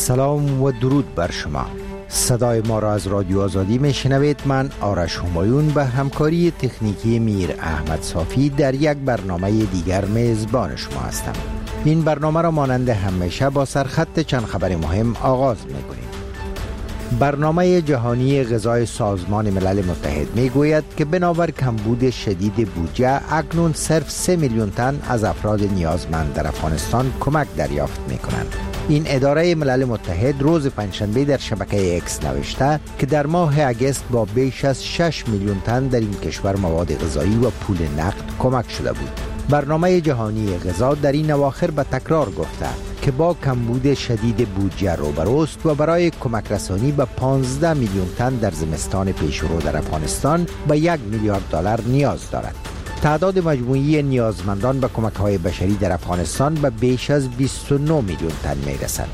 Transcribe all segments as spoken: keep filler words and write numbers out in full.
سلام و درود بر شما. صدای ما را از رادیو آزادی می شنوید. من آرش همایون به همکاری تکنیکی میر احمد صافی در یک برنامه دیگر میزبان شما هستم. این برنامه را مانند همیشه با سرخط چند خبر مهم آغاز می کنیم. برنامه جهانی غذای سازمان ملل متحد می گوید که بنابر کمبود شدید بودجه اکنون صرف سه میلیون تن از افراد نیازمند در افغانستان کمک دریافت می کنند. این اداره ملل متحد روز پنجشنبه در شبکه اکس نوشته که در ماه اگست با بیش از شش میلیون تن در این کشور مواد غذایی و پول نقد کمک شده بود. برنامه جهانی غذا در این اواخر به تکرار گفته که با کمبود شدید بودجه روبروست و برای کمک رسانی به پانزده میلیون تن در زمستان پیشرو در افغانستان به یک میلیارد دلار نیاز دارد. تعداد مجموعی نیازمندان به کمک‌های بشری در افغانستان به بیش از بیست و نه میلیون تن می‌رسد.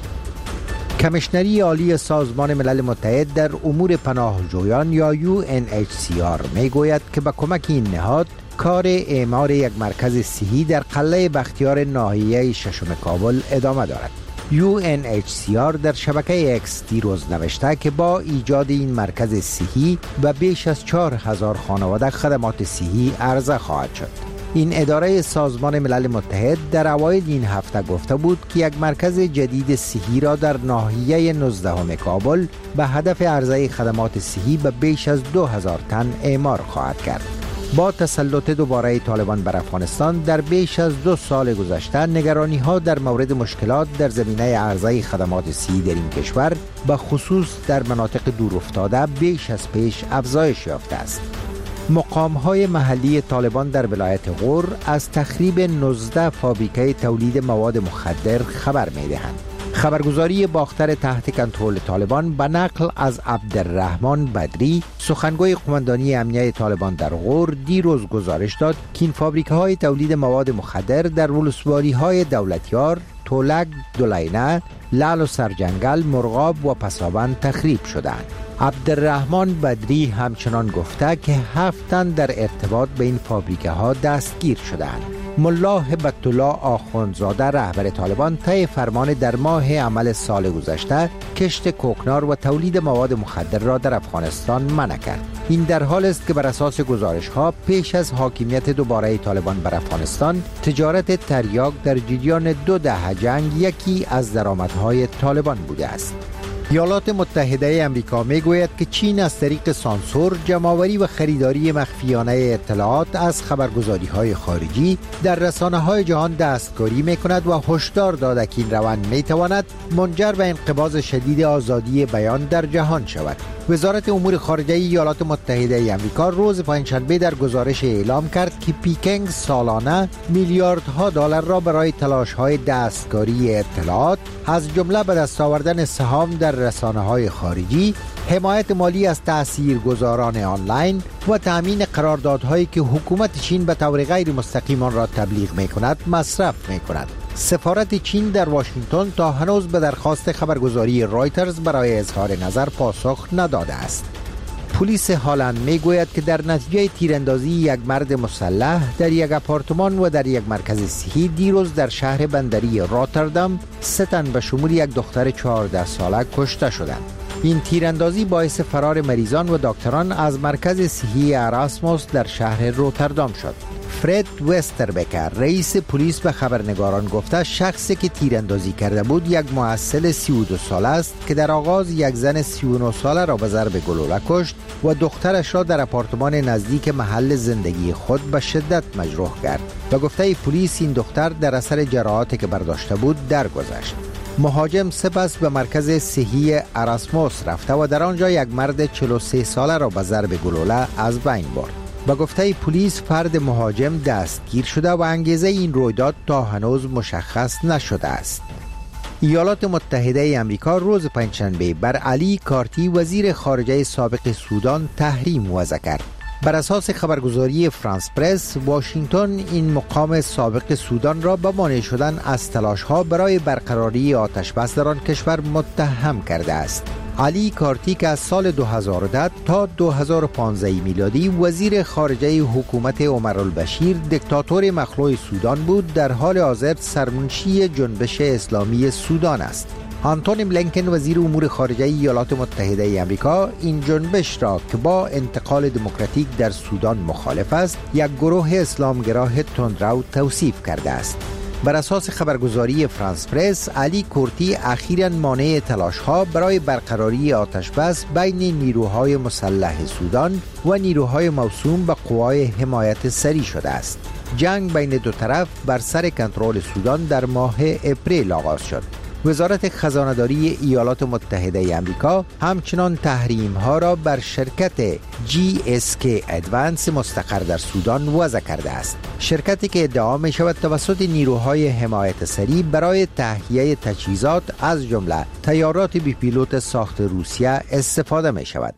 کمیشنری عالی سازمان ملل متحد در امور پناهجویان یا یو ان اچ سی آر می‌گوید که به کمک این نهاد کار اعمار یک مرکز صحی در قلعه بختیار ناحیه ششم کابل ادامه دارد. یو ان اچ سی آر در شبکه اکس دیروز نوشته که با ایجاد این مرکز صحی به بیش از چهار هزار خانواده خدمات صحی عرضه خواهد شد. این اداره سازمان ملل متحد در اوایل این هفته گفته بود که یک مرکز جدید صحی را در ناحیه نوزدهم کابل به هدف عرضه خدمات صحی به بیش از دو هزار تن اعمار خواهد کرد. با تسلط دوباره طالبان بر افغانستان در بیش از دو سال گذشته نگرانی ها در مورد مشکلات در زمینه عرضه خدمات صحی در این کشور به خصوص در مناطق دورافتاده بیش از پیش افزایش یافته است. مقام های محلی طالبان در ولایت غور از تخریب نوزده فابریکه تولید مواد مخدر خبر می دهند. خبرگزاری باختر تحت کنترل طالبان به نقل از عبدالرحمن بدری سخنگوی قماندانی امنیه طالبان در غور دیروز گزارش داد که این فابریکه های تولید مواد مخدر در ولسوالی های دولتیار، تولک، دولینه، لعل و سرجنگل، مرغاب و پسابند تخریب شدند. عبدالرحمن بدری همچنان گفته که هفت تن در ارتباط به این فابریکه ها دستگیر شدند. ملا هبت الله آخوندزاده رهبر طالبان طی فرمان در ماه عمل سال گذشته کشت کوکنار و تولید مواد مخدر را در افغانستان منع کرد. این در حال است که بر اساس گزارش ها پیش از حاکمیت دوباره طالبان بر افغانستان تجارت تریاک در جریان دو دهه جنگ یکی از درآمدهای طالبان بوده است. ایالات متحده آمریکا میگوید که چین از طریق سانسور، جمع‌آوری و خریداری مخفیانه اطلاعات از خبرگزاری‌های خارجی در رسانه‌های جهان دستکاری می‌کند و هشدار داده که این روند می‌تواند منجر به انقباض شدید آزادی بیان در جهان شود. وزارت امور خارجه ایالات متحده آمریکا روز پنجشنبه در گزارش اعلام کرد که پیکنگ سالانه میلیاردها دلار را برای تلاش‌های دستکاری اطلاعات از جمله به دست آوردن سهام در رسانه‌های خارجی، حمایت مالی از تاثیرگذاران آنلاین و تأمین قراردادهایی که حکومت چین به طور غیر مستقیم آن را تبلیغ می‌کند مصرف می‌کند. سفارت چین در واشنگتن تا هنوز به درخواست خبرگزاری رایترز برای اظهار نظر پاسخ نداده است. پلیس هالند میگوید که در نتیجه تیراندازی یک مرد مسلح در یک آپارتمان و در یک مرکز صحی دیروز در شهر بندری راتردام سه تن به شمول یک دختر چهارده ساله کشته شدند. این تیراندازی باعث فرار مریضان و دکتران از مرکز صحی اراسموس در شهر روتردام شد. فرد وستربکر رئیس پلیس به خبرنگاران گفته شخصی که تیراندازی کرده بود یک محصل سی و دو ساله است که در آغاز یک زن سی و نه ساله را به ضرب گلوله کشت و دخترش را در آپارتمان نزدیک محل زندگی خود به شدت مجروح کرد. به گفته پلیس این دختر در اثر جراحاتی که برداشته بود درگذشت. مهاجم سپس به مرکز صحی اراسموس رفته و در آنجا یک مرد چهل و سه ساله را به ضرب گلوله از بین برد. به گفته پلیس فرد مهاجم دستگیر شده و انگیزه این رویداد تا هنوز مشخص نشده است. ایالات متحده آمریکا روز پنجشنبه بر علی کارتی وزیر خارجه سابق سودان تحریم وضع کرد. بر اساس خبرگزاری فرانس پرس، واشنگتن این مقام سابق سودان را به مانع شدن از تلاش‌ها برای برقراری آتش‌بس در آن کشور متهم کرده است. علی کارتی که از سال دو هزار و ده تا دو هزار و پانزده میلادی وزیر خارجه حکومت عمر البشیر دیکتاتور مخلوع سودان بود، در حال حاضر سرمنشی جنبش اسلامی سودان است. آنتونی بلینکن وزیر امور خارجه ایالات متحده آمریکا این جنبش را که با انتقال دموکراتیک در سودان مخالف است یک گروه اسلامگرا تندرو توصیف کرده است. بر اساس خبرگزاری فرانس پرس، علی کورتی اخیراً مانع تلاش‌ها برای برقراری آتش‌بس بین نیروهای مسلح سودان و نیروهای موسوم به قوای حمایت سری شده است. جنگ بین دو طرف بر سر کنترل سودان در ماه اپریل آغاز شد. وزارت خزانه‌داری ایالات متحده آمریکا همچنان تحریم‌ها را بر شرکت جی اس کی ادوانس مستقر در سودان وضع کرده است. شرکتی که ادعا می‌شود توسط نیروهای حمایت سری برای تهیه تجهیزات از جمله طیارات بی پیلوت ساخت روسیه استفاده می‌شود.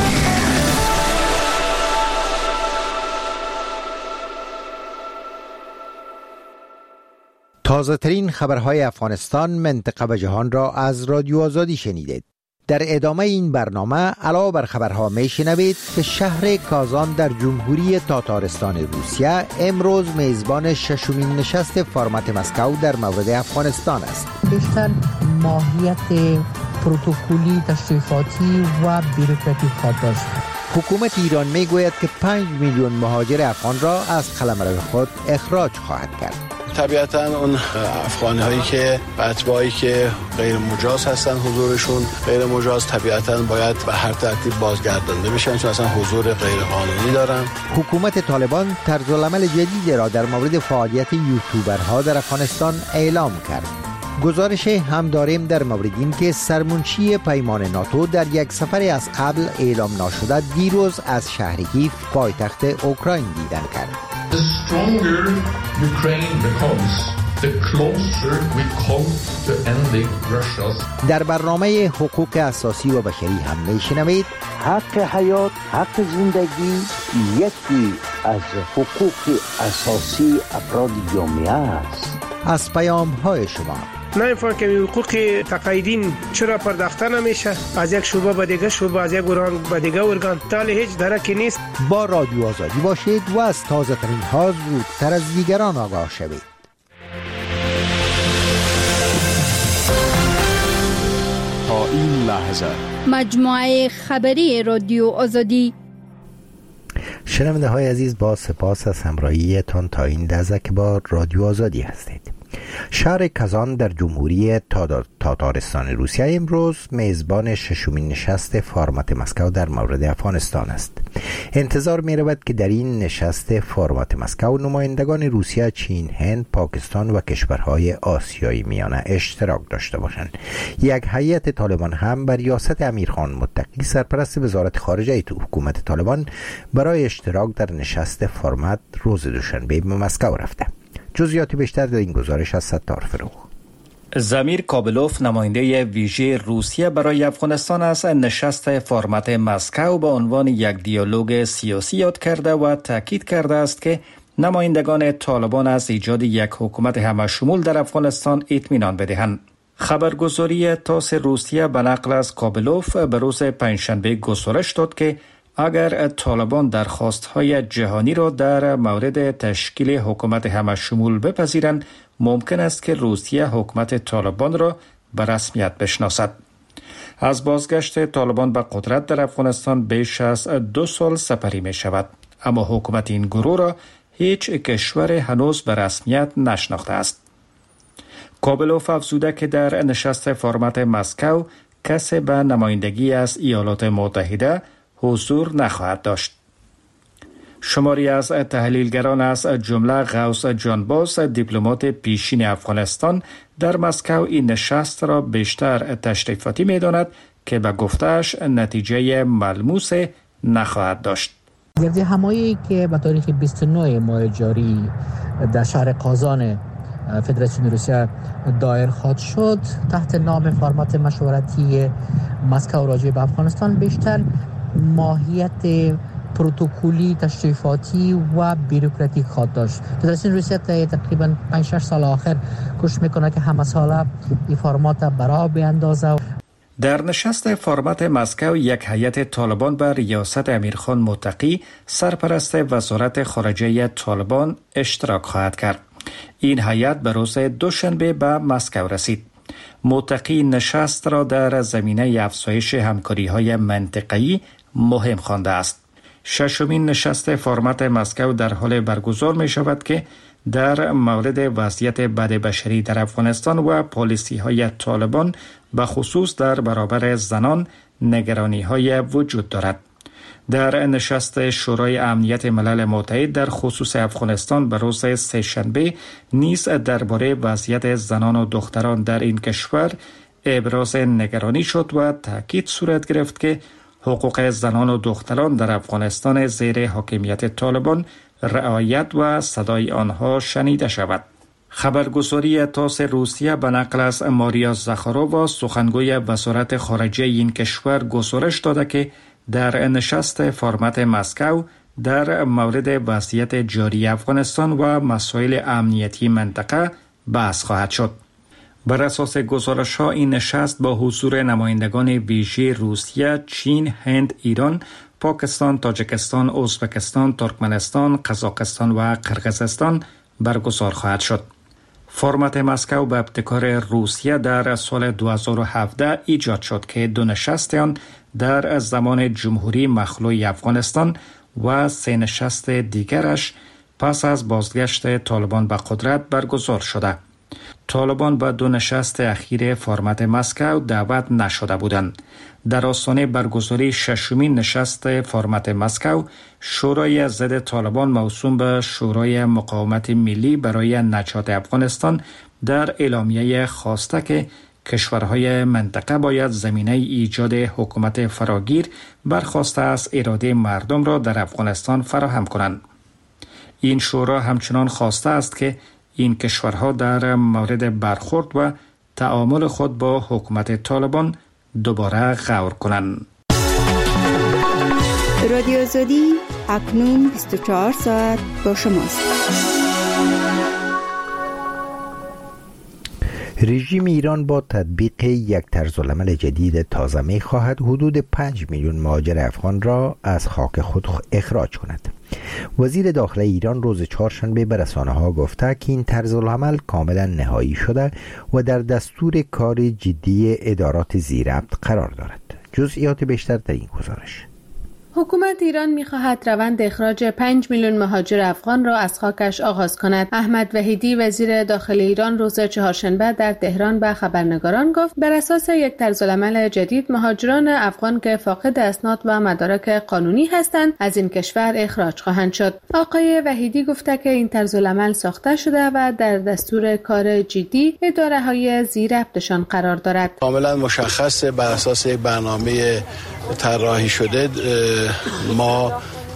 تازه ترین خبرهای افغانستان، منطقه و جهان را از رادیو آزادی شنیدید. در ادامه این برنامه علاوه بر خبرها می شنوید که شهر کازان در جمهوری تاتارستان روسیه امروز میزبان ششمین نشست فرمت مسکو در مورد افغانستان است. بیشتر ماهیت پروتکلی، تشریفاتی و بوروکراتیک خواهد داشت. حکومت ایران می گوید که پنج میلیون مهاجر افغان را از قلمرو خود اخراج خواهد کرد. طبیعتاً اون افغانی هایی که اتباعی که غیر مجاز هستن حضورشون غیر مجاز طبیعتاً باید به هر ترتیب بازگردانده بشن، چون اصلا حضور غیر قانونی دارن. حکومت طالبان طرزالعمل جدیدی را در مورد فعالیت یوتیوبرها در افغانستان اعلام کرد. گزارش هم داریم در مورد این که سرمنشی پیمان ناتو در یک سفر از قبل اعلام نشده دیروز از شهر کیف پایتخت اوکراین دیدن کرد. The stronger Ukraine becomes, the closer we come to ending Russia's. در برنامه حقوق اساسی و بشری هم میشنوید حق حیات، حق زندگی یکی از حقوق اساسی افراد جامعه است. از پیام های شما نمی‌فهمم که حقوق تقاعدین چرا پرداخته نمیشه، از یک شعبه به دیگه شعبه، از یک ارگان به دیگه ارگان، تا هیچ درکی نیست. با رادیو آزادی باشید و از تازه ترین ها زودتر از دیگران آگاه شوید. تا این لحظه مجموعه خبری رادیو آزادی. شنونده های عزیز، با سپاس از همراهیتان تا این لحظه که با رادیو آزادی هستید. شهر کازان در جمهوری تاتارستان روسیه امروز میزبان ششمین نشست فرمت مسکو در مورد افغانستان است. انتظار می رود که در این نشست فرمت مسکو نمایندگان روسیه، چین، هند، پاکستان و کشورهای آسیای میانه اشتراک داشته باشند. یک هیئت طالبان هم بر ریاست امیرخان متقی سرپرست وزارت خارجه تو حکومت طالبان برای اشتراک در نشست فرمت روز دوشنبه به مسکو رفته. جزئیات بیشتر در این گزارش از ستار فروغ. زمیر کابلوف، نماینده ویژه روسیه برای افغانستان، از نشست فرمت مسکو به عنوان یک دیالوگ سیاسی یاد کرده و تاکید کرده است که نمایندگان طالبان از ایجاد یک حکومت همشمول در افغانستان اطمینان بدهند. خبرگزاری تاس روسیه به نقل از کابلوف به روز پنجشنبه گزارش داد که اگر طالبان درخواست‌های جهانی را در مورد تشکیل حکومت همشمول بپذیرند، ممکن است که روسیه حکومت طالبان را به رسمیت بشناسد. از بازگشت طالبان به قدرت در افغانستان بیش از دو سال سپری می شود، اما حکومت این گروه را هیچ کشور هنوز به رسمیت نشناخته است. کابلوف افزوده که در نشست فرمت مسکو کسی به نمایندگی از ایالات متحده حضور نخواهد داشت. شماری از تحلیلگران از جمله غوث جانباز، دیپلمات پیشین افغانستان، در مسکو این نشست را بیشتر تشریفاتی می داند که به گفتهش نتیجه ملموس نخواهد داشت. گرد همایی که به تاریخ بیست و نه ماه جاری در شهر قازان فدراسیون روسیه دایر خواهد شد تحت نام فرمت مشورتی مسکو راجع به افغانستان، بیشتر ماهیت پروتکلی، تشریفاتی و بوروکراتیک خواهد داشت. فدراسیون روسیه تقریبا پنج شش سال آخر کوشش میکنه که همه ساله این فرمات برا بیاندازه. در نشست فرمت مسکو یک هیئت طالبان بر ریاست امیرخان متقی سرپرست وزارت خارجه طالبان اشتراک خواهد کرد. این هیئت به روز دوشنبه به مسکو رسید. متقی نشست را در زمینه افزایش همکاری‌های منطقه‌ای مهم خوانده است. ششمین نشست فرمت مسکو در حال برگزار می شود که در مورد وضعیت بد بشری در افغانستان و پالیسی‌های طالبان به خصوص در برابر زنان نگرانی‌های وجود دارد. در نشست شورای امنیت ملل متحد در خصوص افغانستان به روز سه‌شنبه نیز درباره وضعیت زنان و دختران در این کشور ابراز نگرانی شد و تاکید صورت گرفت که حقوق زنان و دختران در افغانستان زیر حاکمیت طالبان رعایت و صدای آنها شنیده شود. خبرگزاری تاس روسیه به نقل از ماریا زاخارووا سخنگوی وزارت خارجه این کشور گزارش داده که در نشست فرمت مسکو در مورد وضعیت جاری افغانستان و مسائل امنیتی منطقه بحث خواهد شد. بر اساس گزارش ها این نشست با حضور نمایندگان ویژه روسیه، چین، هند، ایران، پاکستان، تاجیکستان، ازبکستان، ترکمنستان، قزاقستان و قرقیزستان برگزار خواهد شد. فرمت مسکو به ابتکار روسیه در سال دو هزار و هفده ایجاد شد که دو نشست آن در زمان جمهوری مخلوع افغانستان و سه نشست دیگرش پس از بازگشت طالبان به قدرت برگزار شده. طالبان به دو نشست اخیر فرمت مسکو دعوت نشده بودند. در آستانه برگزاری ششمین نشست فرمت مسکو، شورای ضد طالبان موسوم به شورای مقاومت ملی برای نجات افغانستان در اعلامیه خواسته که کشورهای منطقه باید زمینه ایجاد حکومت فراگیر برخواسته از اراده مردم را در افغانستان فراهم کنند. این شورا همچنان خواسته است که این کشورها در مورد برخورد و تعامل خود با حکومت طالبان دوباره غور کنند. رادیو آزادی اکنون بیست و چهار ساعت با شماست. رژیم ایران با تطبیق یک طرزالعمل جدید تازه می خواهد حدود پنج میلیون مهاجر افغان را از خاک خود اخراج کند. وزیر داخله ایران روز چهارشنبه به رسانه‌ها گفته که این طرزالعمل کاملا نهایی شده و در دستور کار جدی ادارات زیربط قرار دارد. جزئیات بیشتر در این گزارش. حکومت ایران می‌خواهد روند اخراج پنج میلیون مهاجر افغان را از خاکش آغاز کند. احمد وحیدی وزیر داخلی ایران روز چهارشنبه در تهران به خبرنگاران گفت بر اساس یک طرزالعمل جدید مهاجران افغان که فاقد اسناد و مدارک قانونی هستند از این کشور اخراج خواهند شد. آقای وحیدی گفته که این طرزالعمل ساخته شده و در دستور کار جدی اداره‌های زیربطشان قرار دارد. کاملا مشخص بر اساس یک برنامه طراحی شده ما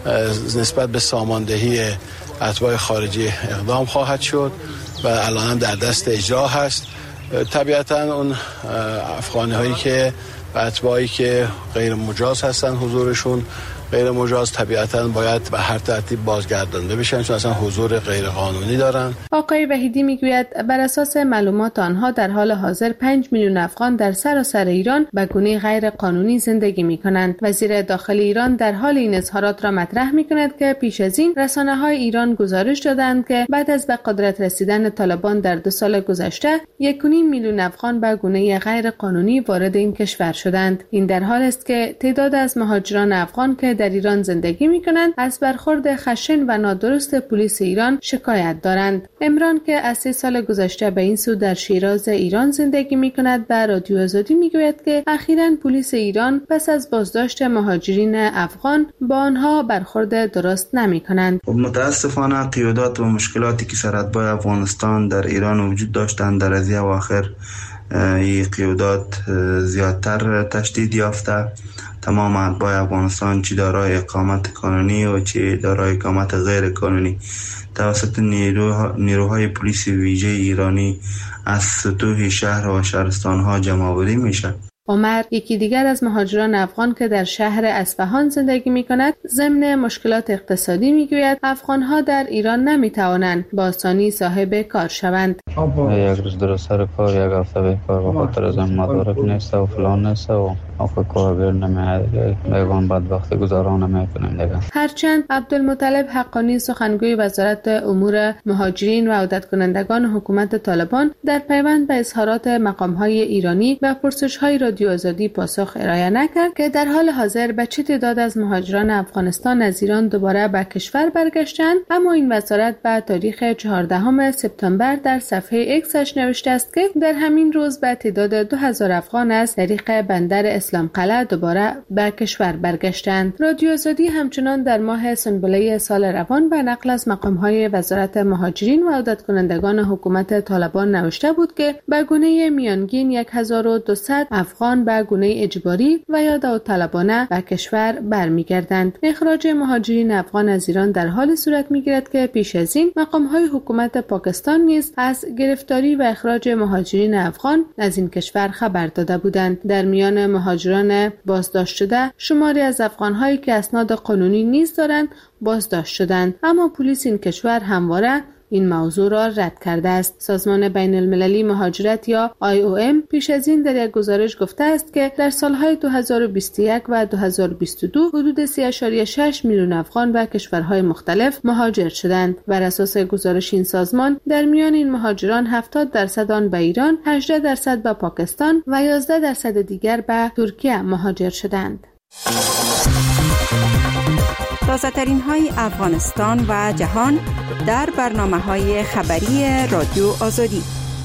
نسبت به ساماندهی اتباع خارجی اقدام خواهد شد و الان هم در دست اجرا هست. طبیعتا اون افغانی هایی که اتباعی که غیر مجاز هستن حضورشون غیر مجاز طبیعتا باید به هر ترتیب بازگردانده بشن چون اصلا حضور غیر قانونی دارن. آقای وحیدی میگوید بر اساس معلومات آنها در حال حاضر پنج میلیون افغان در سراسر ایران به گونه غیر قانونی زندگی میکنند. وزیر داخلی ایران در حال این اظهارات را مطرح میکند که پیش از این رسانه‌های ایران گزارش دادند که بعد از به قدرت رسیدن طالبان در دو سال گذشته یک و نیم میلیون افغان به گونه غیر قانونی وارد این کشور شدند. این در حال است که تعداد از مهاجران افغان که در ایران زندگی می‌کنند از برخورد خشن و نادرست پلیس ایران شکایت دارند. عمران که از سه سال گذشته به این سو در شیراز ایران زندگی می‌کند به رادیو آزادی میگوید که اخیراً پلیس ایران پس از بازداشت مهاجرین افغان با آنها برخورد درست نمی‌کنند. متاسفانه قیودات و مشکلاتی که سرحدهای افغانستان در ایران وجود داشتند در از اواخر این قیودات زیادتر تشدید یافته. تمام اتباع افغانستان چی دارای اقامت قانونی و چی دارای اقامت غیر قانونی توسط نیرو نیروهای پلیس ویژه ایرانی از سطوح شهر و شهرستان‌ها جمع‌آوری میشه. عمر یکی دیگر از مهاجران افغان که در شهر اصفهان زندگی می‌کند ضمن مشکلات اقتصادی میگوید افغان‌ها در ایران نمی‌توانند با آسانی صاحب کار شوند. یک روز در سر کار یک هفته به کار به خاطر از مدارک نیست و فلان نیست و آفریقا بر نمیاد بیگان بدبخت گذاران نمیکنیم دیگه. هرچند عبدالمطلب حقانی سخنگوی وزارت امور مهاجرین و عودت کنندگان حکومت طالبان در پیوند به اظهارات مقام‌های ایرانی و پرسش‌های رادیو آزادی پاسخ ارائه نکرد که در حال حاضر به چه تعداد از مهاجران افغانستان از ایران دوباره به کشور برگشتند، اما این وزارت به تاریخ چهاردهم سپتامبر در صفحه ایکسش نوشته است که در همین روز به تعداد دو هزار افغان از طریق بندر اسلام قلعه دوباره به کشور برگشتند. رادیو آزادی همچنان در ماه سنبله سال روان به نقل از مقام‌های وزارت مهاجرین و عودت کنندگان حکومت طالبان نوشته بود که به گونه میانگین صد و دویست افغان به گونه اجباری و یا داوطلبانه به کشور برمیگردند. اخراج مهاجرین افغان از ایران در حال صورت میگیرد که پیش از این مقام‌های حکومت پاکستان نیز از گرفتاری و اخراج مهاجرین افغان از این کشور خبر داده بودند. در میان مهاجران بازداشت شده شماری از افغان‌هایی که اسناد قانونی نیز دارند بازداشت شدند، اما پلیس این کشور همواره این موضوع را رد کرده است. سازمان بین المللی مهاجرت یا آی او ام پیش از این در یک گزارش گفته است که در سالهای دو هزار و بیست و یک و دو هزار و بیست و دو حدود سه ممیز شش میلیون افغان به کشورهای مختلف مهاجر شدند. بر اساس گزارش این سازمان در میان این مهاجران هفتاد درصد آن به ایران، هجده درصد به پاکستان و یازده درصد دیگر به ترکیه مهاجر شدند. تازه ترین های افغانستان و جهان در برنامه های خبری رادیو آزادی.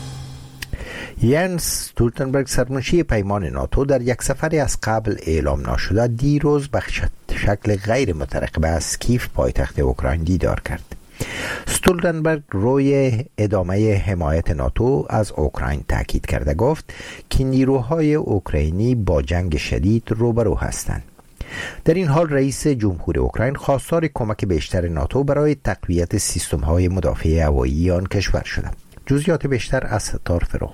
ینس استولتنبرگ سرمنشی پیمان ناتو در یک سفری از قبل اعلام نشده دیروز به شکل غیر مترقبه از کیف پایتخت اوکراین دیدار کرد. استولتنبرگ روی ادامه حمایت ناتو از اوکراین تاکید کرده گفت که نیروهای اوکراینی با جنگ شدید روبرو هستند. در این حال رئیس جمهور اوکراین خواستار کمک بیشتر ناتو برای تقویت سیستم‌های مدافع هوایی آن کشور شده. جزئیات بیشتر از ستار فرخ.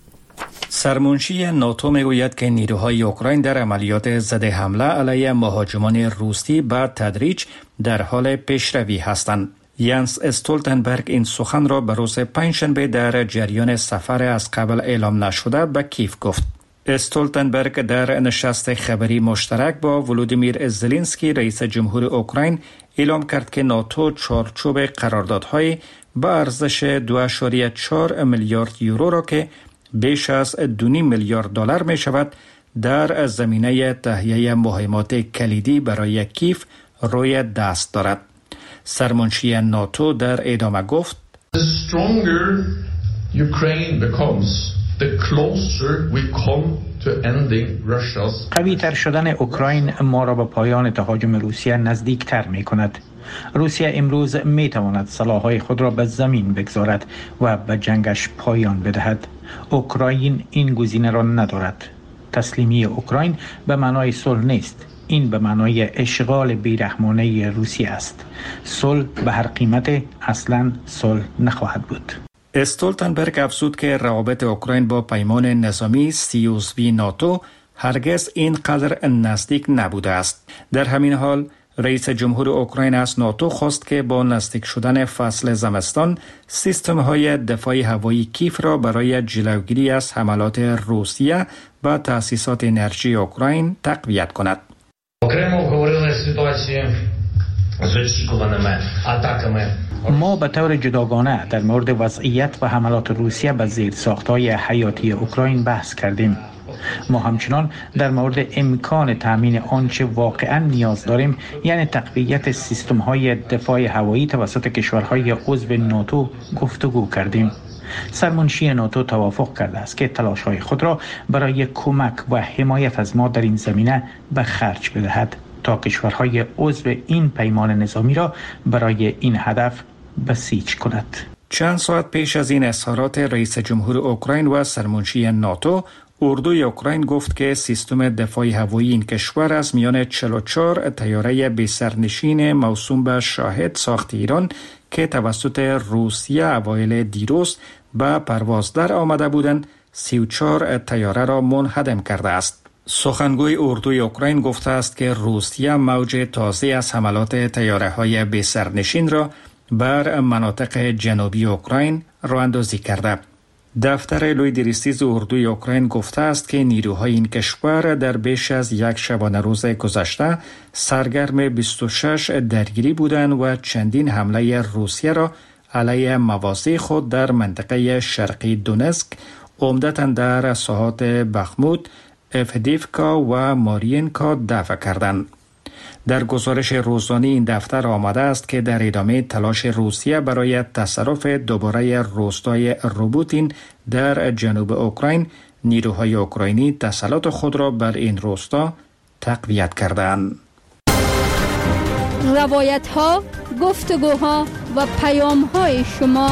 سرمنشی ناتو میگوید که نیروهای اوکراین در عملیات ضد حمله علیه مهاجمان روسی به تدریج در حال پیشروی هستند. ینس استولتنبرگ این سخن را به روز پنجشنبه در جریان سفر از قبل اعلام نشده به کیف گفت. استولتنبرگ در نشست خبری مشترک با ولودیمیر زلنسکی رئیس جمهور اوکراین اعلام کرد که ناتو چارچوب قراردادهای به ارزش دو ممیز چهار میلیارد یورو را که بیش از دو و نیم میلیارد دلار می شود در زمینه تهیه مهمات کلیدی برای کیف روی دست دارد. سرمنشی ناتو در ادامه گفت The stronger Ukraine becomes, the closer we come to ending Russia's. قوی تر شدن اوکراین ما را به پایان تهاجم روسیه نزدیک تر می کند. روسیه امروز می تواند سلاح‌های خود را به زمین بگذارد و به جنگش پایان بدهد. اوکراین این گزینه را ندارد. تسلیمی اوکراین به معنای صلح نیست. این به معنای اشغال بیرحمانه روسیه است. صلح به هر قیمت اصلاً صلح نخواهد بود. استولتنبرگ افزود که روابط اوکراین با پیمان نظامی سی عضوی ناتو هرگز اینقدر نزدیک نبوده است. در همین حال رئیس جمهور اوکراین از ناتو خواست که با نزدیک شدن فصل زمستان سیستم‌های دفاعی هوایی کیف را برای جلوگیری از حملات روسیه و تأسیسات انرژی اوکراین تقویت کند. ما به طور جداگانه در مورد وضعیت و حملات روسیه به زیرساخت‌های حیاتی اوکراین بحث کردیم. ما همچنان در مورد امکان تامین آنچه واقعا نیاز داریم، یعنی تقویت سیستم‌های دفاع هوایی توسط کشورهای عضو ناتو گفتگو کردیم. سرمنشی ناتو توافق کرده است که تلاش‌های خود را برای کمک و حمایت از ما در این زمینه به خرج بدهد تا کشورهای عضو این پیمان نظامی را برای این هدف بسیج کند. چند ساعت پیش از این اظهارات رئیس جمهور اوکراین و سرمنشی ناتو، اردوی اوکراین گفت که سیستم دفاعی هوایی این کشور از میان چهل و چهار طیاره بی سرنشین موسوم به شاهد ساخت ایران که توسط روسیه اوایل دیروز به پرواز در آمده بودند، سی و چهار طیاره را منهدم کرده است. سخنگوی اردوی اوکراین گفته است که روسیه موج تازه از حملات طیاره‌های بی سرنشین را بر مناطق جنوبی اوکراین راه اندازی کرده. دفتر لوی دریستیز اردوی اوکراین گفته است که نیروهای این کشور در بیش از یک شبانه روز گذشته سرگرم بیست و شش درگیری بودند و چندین حمله روسیه را علیه مواضع خود در منطقه شرقی دونسک، عمدتاً در ساحات بخموت، افدیفکا و مارینکا دفع کردند. در گزارش روزانه این دفتر آمده است که در ادامه تلاش روسیه برای تصرف دوباره روستای روبوتین در جنوب اوکراین، نیروهای اوکراینی تسلط خود را بر این روستا تقویت کردند. روایت ها، گفتگوها و پیام های شما.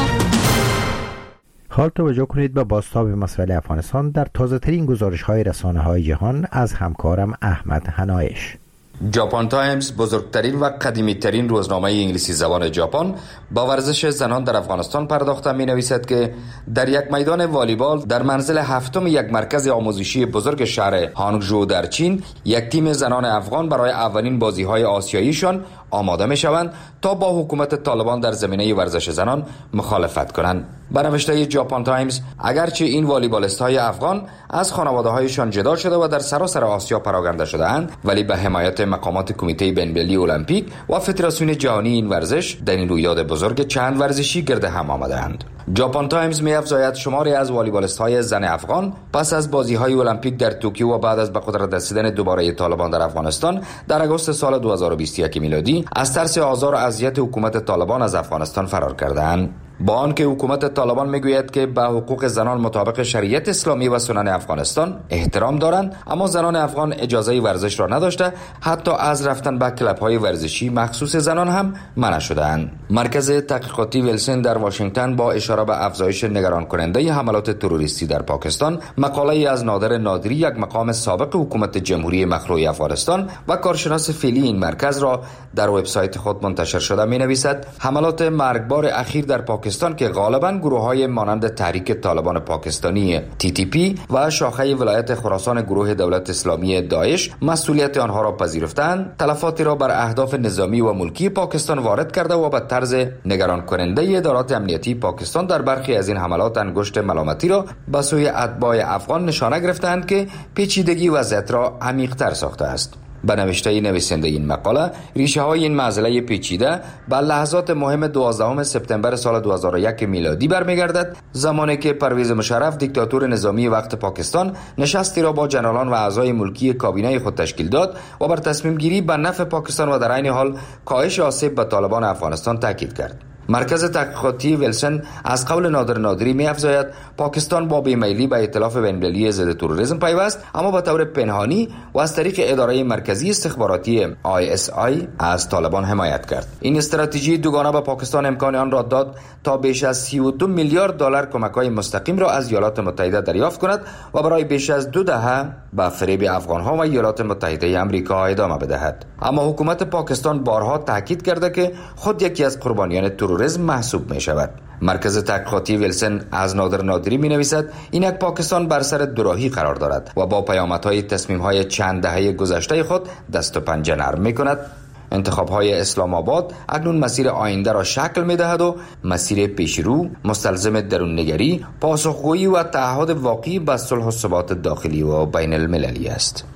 حال توجه کنید به بازتاب مسئله افغانستان در تازه ترین گزارش های رسانه های جهان از همکارم احمد هنایش. ژاپن تایمز، بزرگترین و قدیمی ترین روزنامه انگلیسی زبان ژاپن، با ورزش زنان در افغانستان پرداخته می نویسد که در یک میدان والیبال در منزل هفتم یک مرکز آموزشی بزرگ شهر هانگژو در چین، یک تیم زنان افغان برای اولین بازی‌های آسیاییشان آماده می شوند تا با حکومت طالبان در زمینه ورزش زنان مخالفت کنند. به نوشته ژاپن تایمز، اگرچه این والیبالیست‌های افغان از خانواده‌هایشان جدا شده و در سراسر آسیا پراگنده شده‌اند، ولی به حمایت مقامات کمیته بین‌المللی المپیک و فدراسیون جهانی این ورزش در این رویداد بزرگ چند ورزشی گرد هم آمده‌اند. ژاپن تایمز می‌افزاید شماری از والیبالیست‌های زن افغان پس از بازی‌های المپیک در توکیو و بعد از به قدرت رسیدن دوباره طالبان در افغانستان در آگوست سال دو هزار و بیست و یک میلادی از ترس آزار و اذیت حکومت طالبان از افغانستان فرار کردند. با آنکه حکومت طالبان میگوید که به حقوق زنان مطابق شریعت اسلامی و سنن افغانستان احترام دارند، اما زنان افغان اجازه ورزش را نداشته، حتی از رفتن به کلب‌های ورزشی مخصوص زنان هم منع شدند. مرکز تحقیقاتی ویلسن در واشنگتن با اشاره به افزایش نگران کننده حملات تروریستی در پاکستان، مقاله از نادر نادری، یک مقام سابق حکومت جمهوری مخلوع افغانستان و کارشناس فعلی این مرکز را در وبسایت خود منتشر شده می‌نویسد حملات مرگبار اخیر در پاکستان که غالباً گروه‌های مانند تحریک طالبان پاکستانی تی تی پی و شاخه ولایت خراسان گروه دولت اسلامی داعش مسئولیت آنها را پذیرفتند، تلفاتی را بر اهداف نظامی و ملکی پاکستان وارد کرده و به طرز نگران کننده ادارات امنیتی پاکستان در برخی از این حملات انگشت ملامتی را به سوی اتباع افغان نشانه گرفتند که پیچیدگی وضعیت را عمیق‌تر ساخته است. به نوشته نویسنده این مقاله، ریشه های این معضله پیچیده به لحظات مهم دوازدهم سپتامبر سال دو هزار و یک میلادی برمیگردد، زمانی که پرویز مشرف دیکتاتور نظامی وقت پاکستان نشستی را با جنرالان و اعضای ملکی کابینه خود تشکیل داد و بر تصمیم گیری به نفع پاکستان و در عین حال کاهش آسیب به طالبان افغانستان تاکید کرد. مرکز تحقیقاتی ویلسن از قول نادر نادری می‌افزاید پاکستان با بیمیلی به ائتلاف بین‌المللی ضد تروریسم پیوست، اما به طور پنهانی و از طریق اداره مرکزی استخباراتی آی اس آی از طالبان حمایت کرد. این استراتژی دوگانه به پاکستان امکان آن را داد تا بیش از سی و دو میلیارد دلار کمک‌های مستقیم را از ایالات متحده دریافت کند و برای بیش از دو دهه به فریب افغان‌ها و ایالات متحده آمریکا ادامه بدهد. اما حکومت پاکستان بارها تاکید کرده که خود یکی از قربانیان تروریسم محسوب می شود. مرکز تحقیقاتی ویلسن از نادر نادری می نویسد اینک پاکستان بر سر دوراهی قرار دارد و با پیامدهای تصمیم‌های چند دهه گذشته خود دست و پنجه نرم می کند. انتخاب‌های اسلام آباد اکنون مسیر آینده را شکل می‌دهد و مسیر پیشرو مستلزم درون‌نگری، پاسخگویی و تعهد واقعی به صلح و ثبات داخلی و بین المللی است.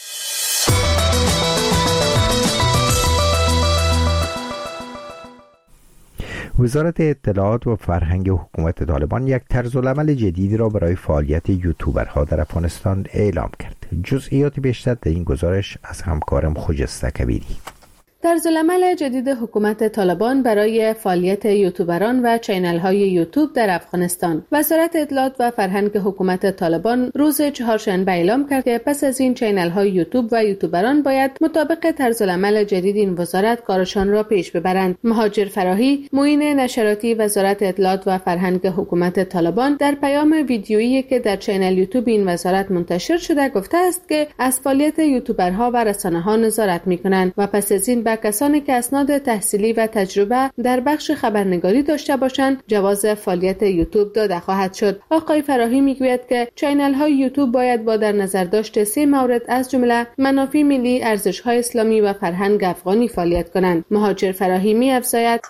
وزارت اطلاعات و فرهنگ حکومت طالبان یک طرزالعمل جدیدی را برای فعالیت یوتیوبرها در افغانستان اعلام کرد. جزئیات بیشتر در این گزارش از همکارم خجسته کبیری. طرزالعمل جدید حکومت طالبان برای فعالیت یوتیوبران و چینل های یوتیوب در افغانستان. وزارت اطلاعات و فرهنگ حکومت طالبان روز چهارشنبه اعلام کرد که پس از این چینل های یوتیوب و یوتیوبران باید مطابق طرزالعمل جدید این وزارت کارشان را پیش ببرند. مهاجر فراهی، معین نشراتی وزارت اطلاعات و فرهنگ حکومت طالبان در پیام ویدیویی که در چینل یوتیوب این وزارت منتشر شده گفته است که از فعالیت یوتیوبرها و رسانه‌ها نظارت می‌کنند و پس از این به کسانی که اسناد تحصیلی و تجربه در بخش خبرنگاری داشته باشند جواز فعالیت یوتیوب داده خواهد شد. آقای فراهی میگوید که چینل های یوتیوب باید با در نظر داشت سه مورد از جمله منافع ملی، ارزش های اسلامی و فرهنگ افغانی فعالیت کنند. مهاجر فراهی می افزاید: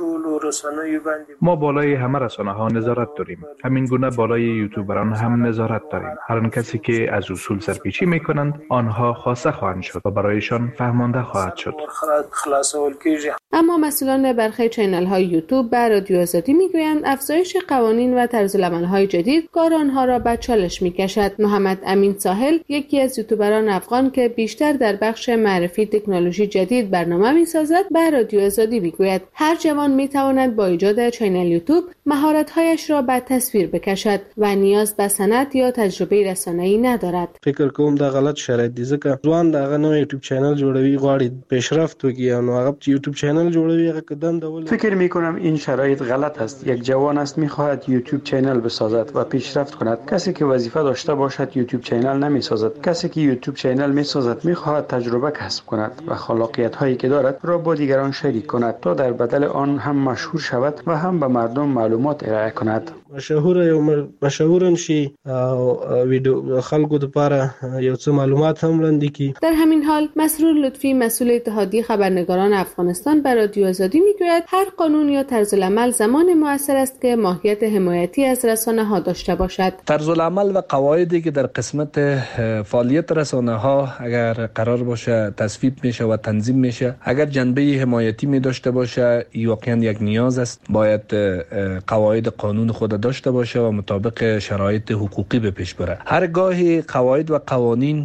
ما بالای همه رسانه ها نظارت داریم، همین گونه بالای یوتیوبران هم نظارت داریم. هر کسی که از اصول سرپیچی میکنند آنها خاصه خواهند شد و برایشان فهمانده خواهد شد. اما مسئولان برخی چینل های یوتیوب به رادیو آزادی میگویند افزایش قوانین و طرز العمل های جدید کار آنها را به چالش میکشد. محمد امین ساحل، یکی از یوتیوبران افغان که بیشتر در بخش معرفی تکنولوژی جدید برنامه میسازد، به رادیو آزادی میگوید هر جوان میتواند با ایجاد چینل یوتیوب مهارت‌هایش را به تصویر بکشد و نیاز به سند یا تجربه رسانه‌ای ندارد. فکر کوم دا غلط شرایط دي ځکه ځوان دغه نو یوټیوب چینل جوړوي، غواړي پیشرفت وکړي او هغه یوټیوب چینل جوړوي هغه قدم دول. فکر می‌کنم این شرایط غلط است. یک جوان است می‌خواهد یوتیوب چینل بسازد و پیشرفت کند. کسی که وظیفه داشته باشد یوتیوب چینل نمی‌سازد. کسی که یوتیوب چینل می‌سازد می‌خواهد تجربه کسب کند و خلاقیت‌هایی که دارد را با دیگران شریک کند تا در بدل آن هم مشهور شود و هم به مردم معلومات ارائه کند. مشهور یو مشهور شي او ویډیو خلکو لپاره یو څه معلومات هم وړاندې کی. در همین حال مسرور لطفی مسئول اتحادیه خبرنگاران افغانستان بر رادیو آزادی میگوید هر قانون یا طرز العمل زمان موثر است که ماهیت حمایتی از رسانه ها داشته باشد. طرز العمل و قواعدی که در قسمت فعالیت رسانه ها اگر قرار باشه تصویب میشه و تنظیم میشه، اگر جنبه حمایتی می داشته باشه، واقعا یک نیاز است باید قواعد قانون خود داشته باشه و مطابق شرایط حقوقی به پیش بره. هر گاهی قواعد و قوانین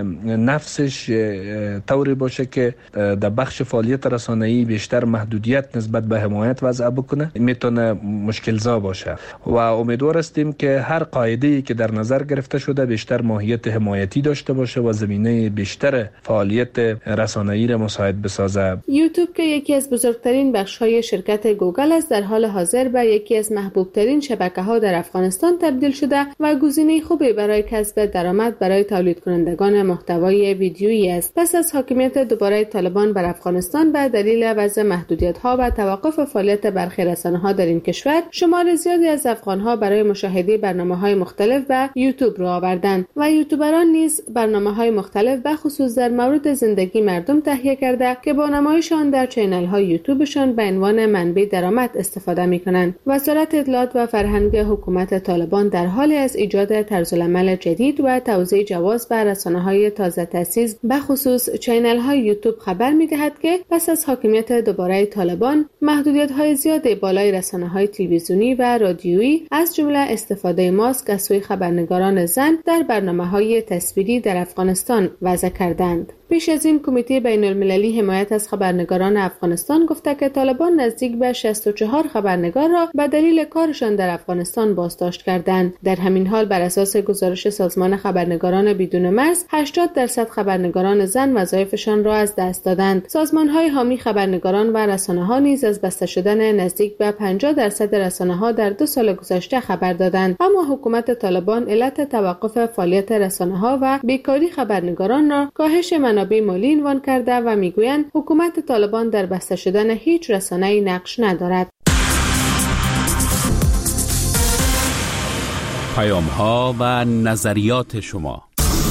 نفسش طوری باشه که در بخش فعالیت رسانه‌ای بیشتر محدودیت نسبت به حمایت وضع بکنه، میتونه مشکل زا باشه و امیدوار هستیم که هر قاعده‌ای که در نظر گرفته شده بیشتر ماهیت حمایتی داشته باشه و زمینه بیشتر فعالیت رسانه‌ای را مساعد بسازه. یوتیوب که یکی از بزرگترین بخش‌های شرکت گوگل است، در حال حاضر به یکی از محبوب‌ترین شبکه‌ها در افغانستان تبدیل شده و گزینه خوبی برای کسب درآمد برای تولید کنندگان محتوای ویدیویی است. پس از حاکمیت دوباره طالبان بر افغانستان به دلیل وضع محدودیت‌ها و توقف فعالیت برخی رسانه‌ها در این کشور، شمار زیادی از افغان‌ها برای مشاهده برنامه‌های مختلف به یوتیوب را آوردند و یوتیوبران نیز برنامه‌های مختلف به خصوص در مورد زندگی مردم تهیه کرده که با نمایش آن در چینل‌های یوتیوبشان به عنوان منبع درآمد استفاده می‌کنند. وزارت اطلاعات و فرهنگ حکومت طالبان در حال از ایجاد طرزالعمل جدید و توزیع جواز بر رسانه‌های تازه تأسیس به خصوص چینل‌های یوتیوب خبر می‌دهد که پس از حاکمیت دوباره طالبان، محدودیت‌های زیاد بالای رسانه‌های تلویزیونی و رادیویی از جمله استفاده ماسک از سوی خبرنگاران زن در برنامه‌های تصویری در افغانستان وضع کردند. پیش از این کمیته بین‌المللی حمایت از خبرنگاران افغانستان گفته که طالبان نزدیک به شصت و چهار خبرنگار را به دلیل کارشان در افغانستان بازداشت کردند. در همین حال بر اساس گزارش سازمان خبرنگاران بدون مرز، هشتاد درصد خبرنگاران زن وظایفشان را از دست دادند. سازمان‌های حامی خبرنگاران و رسانه‌ها نیز از بسته شدن نزدیک به پنجاه درصد رسانه‌ها در دو سال گذشته خبر دادند. اما حکومت طالبان علت توقف فعالیت رسانه‌ها و بیکاری خبرنگاران را کاهش منابع مالی عنوان کرده و میگویند حکومت طالبان در بسته شدن هیچ رسانه‌ای نقش ندارد. پیام‌ها و نظریات شما.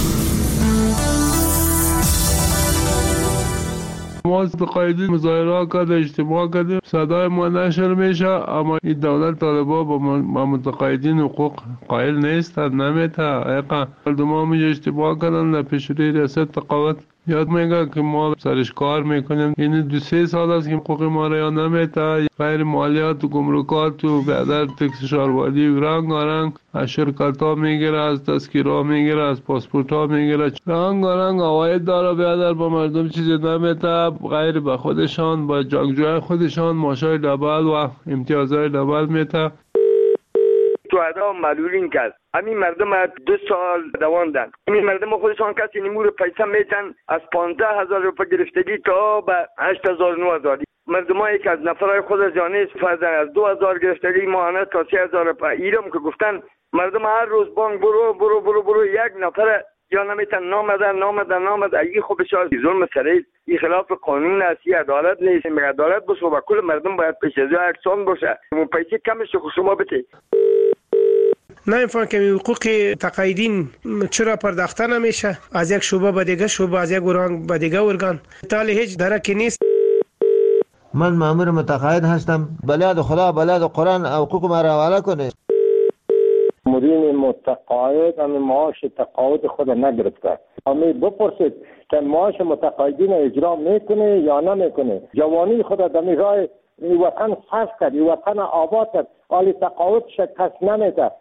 ما قایدی مظاهره کرد، اجتماع کردیم، صدای ما نشر میشه، اما این دولت طالبان با متقاعدین حقوق قائل نیستند، نمیته. مردم ها میجا اجتماع کردن در پیشروی ریاست تقاوت یاد میگه که ما سرش کار میکنیم. این دو سه سال است که حقوق ما را یا نمیته. غیر مالیات و گمرکات و بیادر تکس شاروادی و رنگ رنگ از شرکت ها میگیره، از تذکیر ها میگیره، از پاسپورت ها میگیره، رنگ رنگ عواید داره. بیادر با مردم چیزی نمیته غیر به خودشان، با جنگجوی خودشان ماشای دبل و امتیازهای دبل میته. تو ادا معلولین کرد. همین مردم دو سال دواندن. همین مردم خودشان کسی نمور پیسه میتن از پانزده هزار روپه گرفتگی تا به هشت هزار و نه هزار. مردم هایی که از نفرهای خود از جانه استفاده از دو هزار گرفتگی ماهانه تا سه هزار روپه. ایرم که گفتن مردم هر روز بانک برو برو برو برو یک نفر یا نمیتن نامدن نامدن نامدن این خب بسیار ظلم سریع، این خلاف قانون است، این عدالت نیست. مگر عدالت باشه و کل مردم باید پیش از یکسان باشه. اون پیسه کمش خود شما بده. نمیفهم که حقوق تقاعدین چرا پرداخته نمیشه از یک شعبه به دیگه شعبه، از یک ارگان به دیگه ارگان، تالی هیچ درکی نیست. من مأمور متقاعد هستم، بلاد خدا بلاد قرآن حقوق ما را حواله کنه. مدیر متقاعد هم معاش تقاعد خود نگرفته. امی بپرسید که معاش متقاعدین اجرا میکنه یا نمیکنه. جوانی خود در راه این وطن صرف کرد، این وطن آباد کرد، حالی تقاعد شکست نمیده.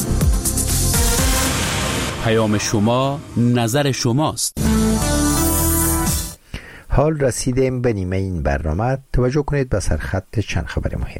پیام شما نظر شماست. حال رسیدیم به نیمه این برنامه. توجه کنید به سرخط چند خبر مهم.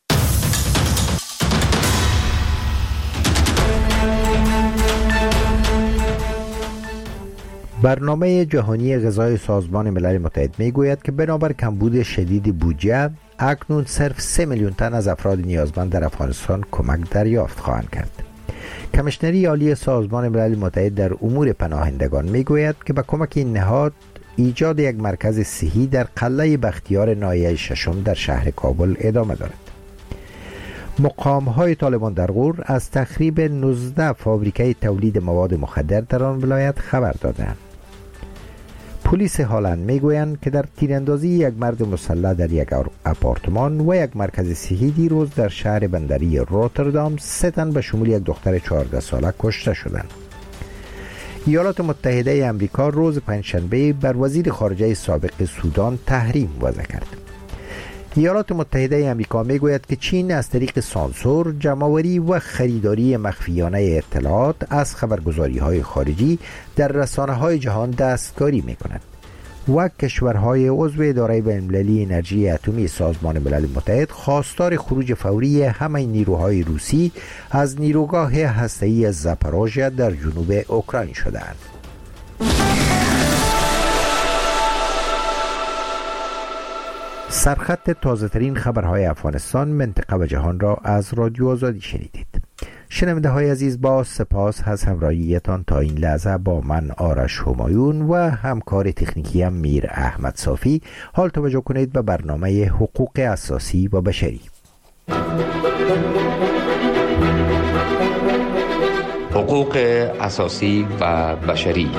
برنامه جهانی غذای سازمان ملل متحد می گوید که بنابر کمبود شدید بودجه اکنون صرف سه میلیون تن از افراد نیازمند در افغانستان کمک دریافت خواهند کرد. کمیشنری عالی سازمان ملل متحد در امور پناهندگان می گوید که با کمک این نهاد ایجاد یک مرکز صحی در قلعه بختیار ناحیه ششم در شهر کابل ادامه دارد. مقام‌های طالبان در غور از تخریب نوزده فابریکه تولید مواد مخدر در آن ولایت خبر دادند. پلیس هالند میگویند که در تیراندازی یک مرد مسلح در یک آپارتمان و یک مرکز صحی دیروز در شهر بندری روتردام سه تن به شمول یک دختر چهارده ساله کشته شدند. ایالات متحده آمریکا روز پنجشنبه بر وزیر خارجه سابق سودان تحریم وضع کرد. ایالات متحده آمریکا میگوید که چین از طریق سانسور، جمع‌آوری و خریداری مخفیانه اطلاعات از خبرگزاری‌های خارجی در رسانه‌های جهان دستکاری می‌کند و کشورهای عضو اداره بین‌المللی انرژی اتمی سازمان ملل متحد خواستار خروج فوری همه نیروهای روسی از نیروگاه هسته‌ای زاپاروژیا در جنوب اوکراین شده‌اند. سرخط تازه ترین خبرهای افغانستان، منطقه و جهان را از رادیو آزادی شنیدید. شنونده های عزیز، با سپاس از همراهیتان تا این لحظه با من آرش همایون و همکار تکنیکی هم میر احمد صافی. حال توجه کنید به برنامه حقوق اساسی و بشری. حقوق اساسی و بشری.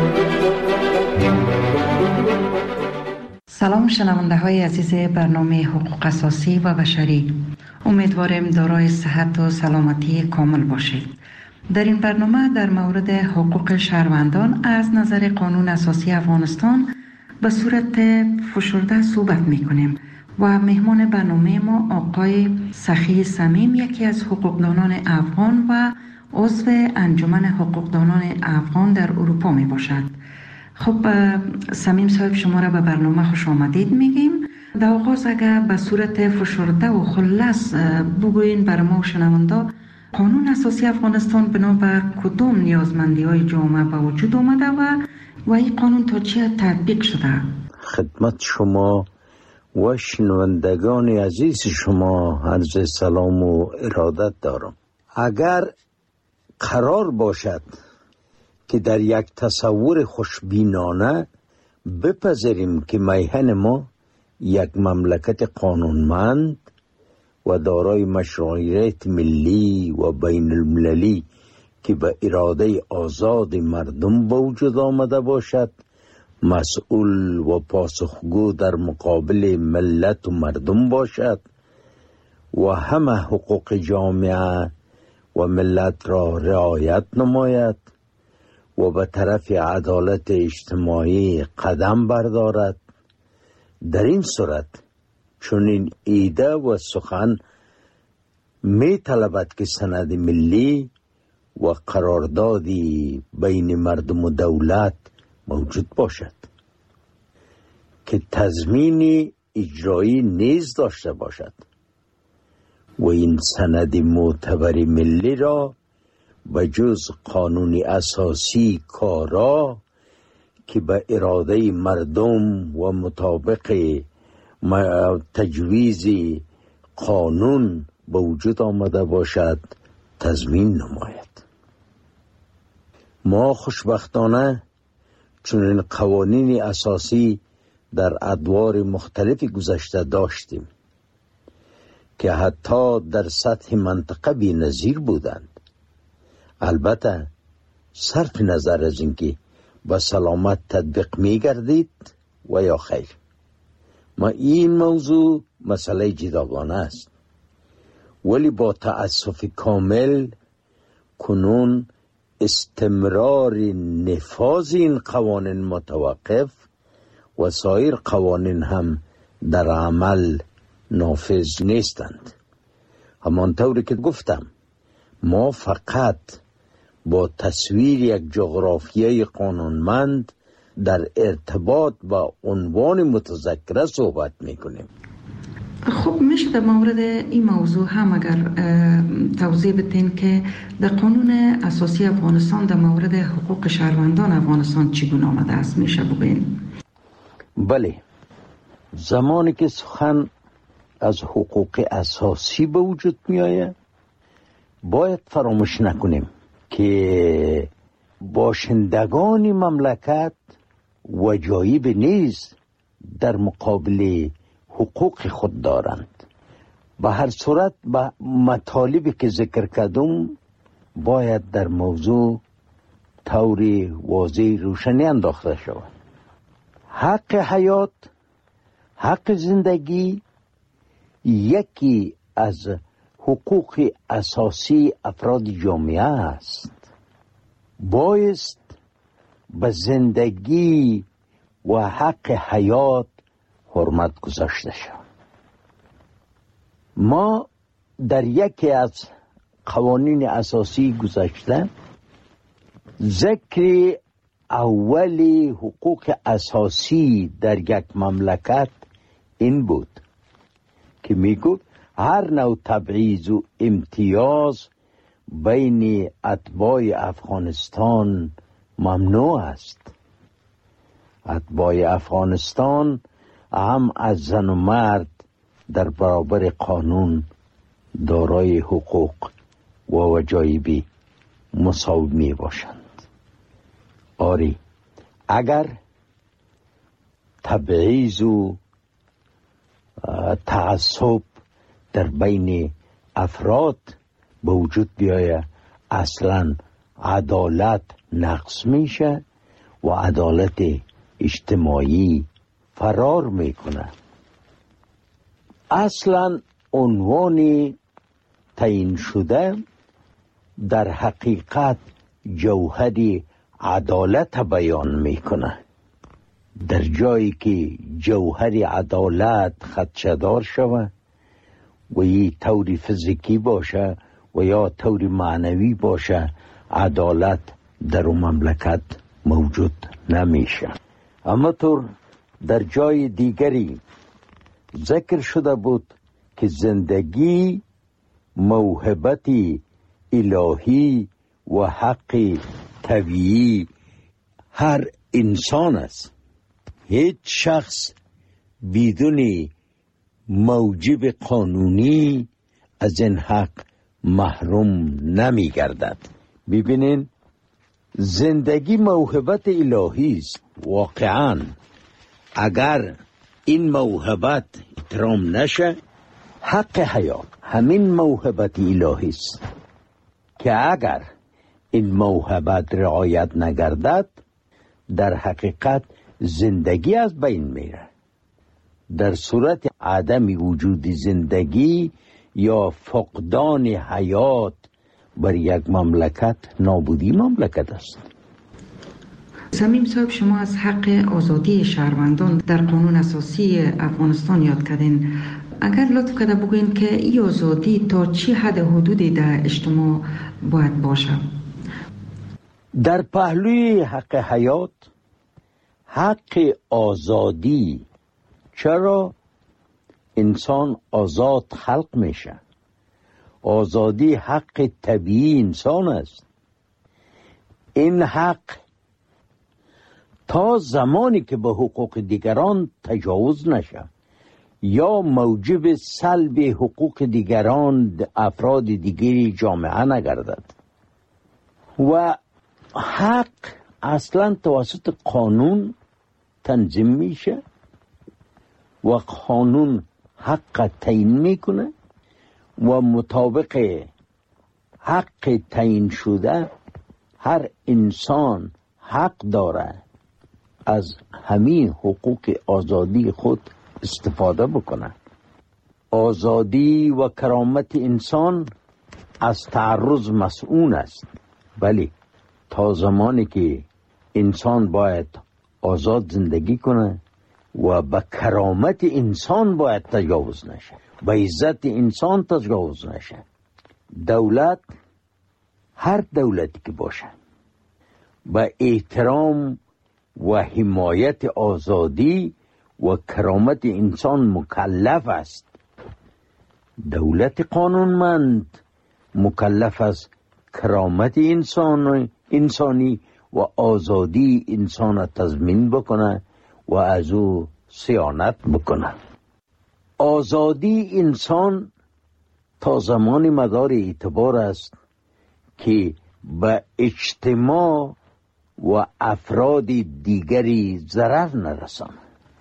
سلام شنونده های عزیز برنامه حقوق اساسی و بشری. امیدواریم دارای صحت و سلامتی کامل باشید. در این برنامه در مورد حقوق شهروندان از نظر قانون اساسی افغانستان به صورت فشرده صحبت می کنیم و مهمان برنامه ما آقای سخی صمیم، یکی از حقوقدانان افغان و عضو انجمن حقوقدانان افغان در اروپا می باشد. خب صمیم صاحب، شما را به برنامه خوش آمدید میگیم. در آغاز اگر به صورت فشرده و خلاص بگوین بر ما شنونده، قانون اساسی افغانستان بنابر کدام نیازمندی های جامعه به وجود آمده و و این قانون تا چه تطبیق شده؟ خدمت شما و شنوندگان عزیز شما عرض سلام و ارادت دارم. اگر قرار باشد که در یک تصور خوشبینانه بپذیریم که میهن ما یک مملکت قانونمند و دارای مشروعیت ملی و بین المللی که به اراده آزاد مردم به وجود آمده باشد، مسئول و پاسخگو در مقابل ملت و مردم باشد و همه حقوق جامعه و ملت را رعایت نماید و به طرف عدالت اجتماعی قدم بردارد، در این صورت چون این ایده و سخن می طلبد که سند ملی و قراردادی بین مردم و دولت موجود باشد که تضمین اجرایی نیز داشته باشد و این سند معتبر ملی را به جز قانون اساسی کارا که به اراده مردم و مطابق تجویز قانون به وجود آمده باشد تضمین نماید. ما خوشبختانه چنین قوانین اساسی در ادوار مختلف گذشته داشتیم که حتی در سطح منطقه بی نظیر بودند. البته صرف نظر از اینکه با سلامت تطبیق می گردید و یا خیر. ما این موضوع مسئله جداگانه است، ولی با تأسف کامل کنون استمرار نفاذ این قوانین متوقف و سایر قوانین هم در عمل نافذ نیستند. همانطوری که گفتم ما فقط با تصویر یک جغرافیای قانونمند در ارتباط با عنوان متذکره صحبت میکنیم. خب میشه در مورد این موضوع هم اگر توضیح بدین که در قانون اساسی افغانستان در مورد حقوق شهروندان افغانستان چگونه آمده است، میشه بگین؟ بله، زمانی که سخن از حقوق اساسی به وجود می آید باید فراموش نکنیم که باشندگان مملکت وجایب نیز در مقابل حقوق خود دارند. به هر صورت به مطالبی که ذکر کردم باید در موضوع طور واضح روشنی انداخته شود. حق حیات، حق زندگی یکی از حقوق اساسی افراد جامعه است. بایست به زندگی و حق حیات حرمت گذاشته شود. ما در یکی از قوانین اساسی گذشته ذکر اولی حقوق اساسی در یک مملکت این بود که میگو هر نوع تبعیض و امتیاز بین اتباع افغانستان ممنوع است. اتباع افغانستان هم از زن و مرد در برابر قانون دارای حقوق و وجایب مساوی می باشند. آری اگر تبعیض و تعصب در بین افراد به وجود بیاید اصلا عدالت نقص میشه و عدالت اجتماعی فرار میکنه. اصلا عنوان تعیین شده در حقیقت جوهر عدالت بیان میکنه. در جایی که جوهر عدالت خدشه‌دار شود و یه طور فیزیکی باشه و یا طور معنوی باشه، عدالت در اون مملکت موجود نمیشه. اما طور در جای دیگری ذکر شده بود که زندگی موهبت الهی و حق طبیعی هر انسان است. هیچ شخص بدون موجب قانونی از این حق محروم نمی گردد. ببینین زندگی موهبت الهی است. واقعا اگر این موهبت احترام نشه، حق حیات همین موهبت الهی است که اگر این موهبت رعایت نگردد در حقیقت زندگی از بین میره. در صورت عدم وجود زندگی یا فقدان حیات بر یک مملکت نابودی مملکت است. صمیم صاحب، شما از حق آزادی شهروندان در قانون اساسی افغانستان یاد کردین. اگر لطف کرده بگوین که این آزادی تا چی حد حدودی در اجتماع باید باشه؟ در پهلوی حق حیات، حق آزادی، چرا انسان آزاد خلق میشه؟ آزادی حق طبیعی انسان است. این حق تا زمانی که به حقوق دیگران تجاوز نشه یا موجب سلب حقوق دیگران افراد دیگری جامعه نگردد و حق اصلا توسط قانون تنظیم میشه و قانون حق تعیین میکنه و مطابق حق تعیین شده هر انسان حق داره از همین حقوق آزادی خود استفاده بکنه. آزادی و کرامت انسان از تعرض مسئول است، ولی تا زمانی که انسان باید آزاد زندگی کنه و به کرامت انسان باید تجاوز نشه، به عزت انسان تجاوز نشه. دولت، هر دولتی که باشه، با احترام و حمایت آزادی و کرامت انسان مکلف است. دولت قانونمند مکلف است کرامت انسان انسانی و آزادی انسان را تضمین بکنه و از او صیانت بکنه. آزادی انسان تا زمان مدار اعتبار است که به اجتماع و افراد دیگری ضرر نرسانه.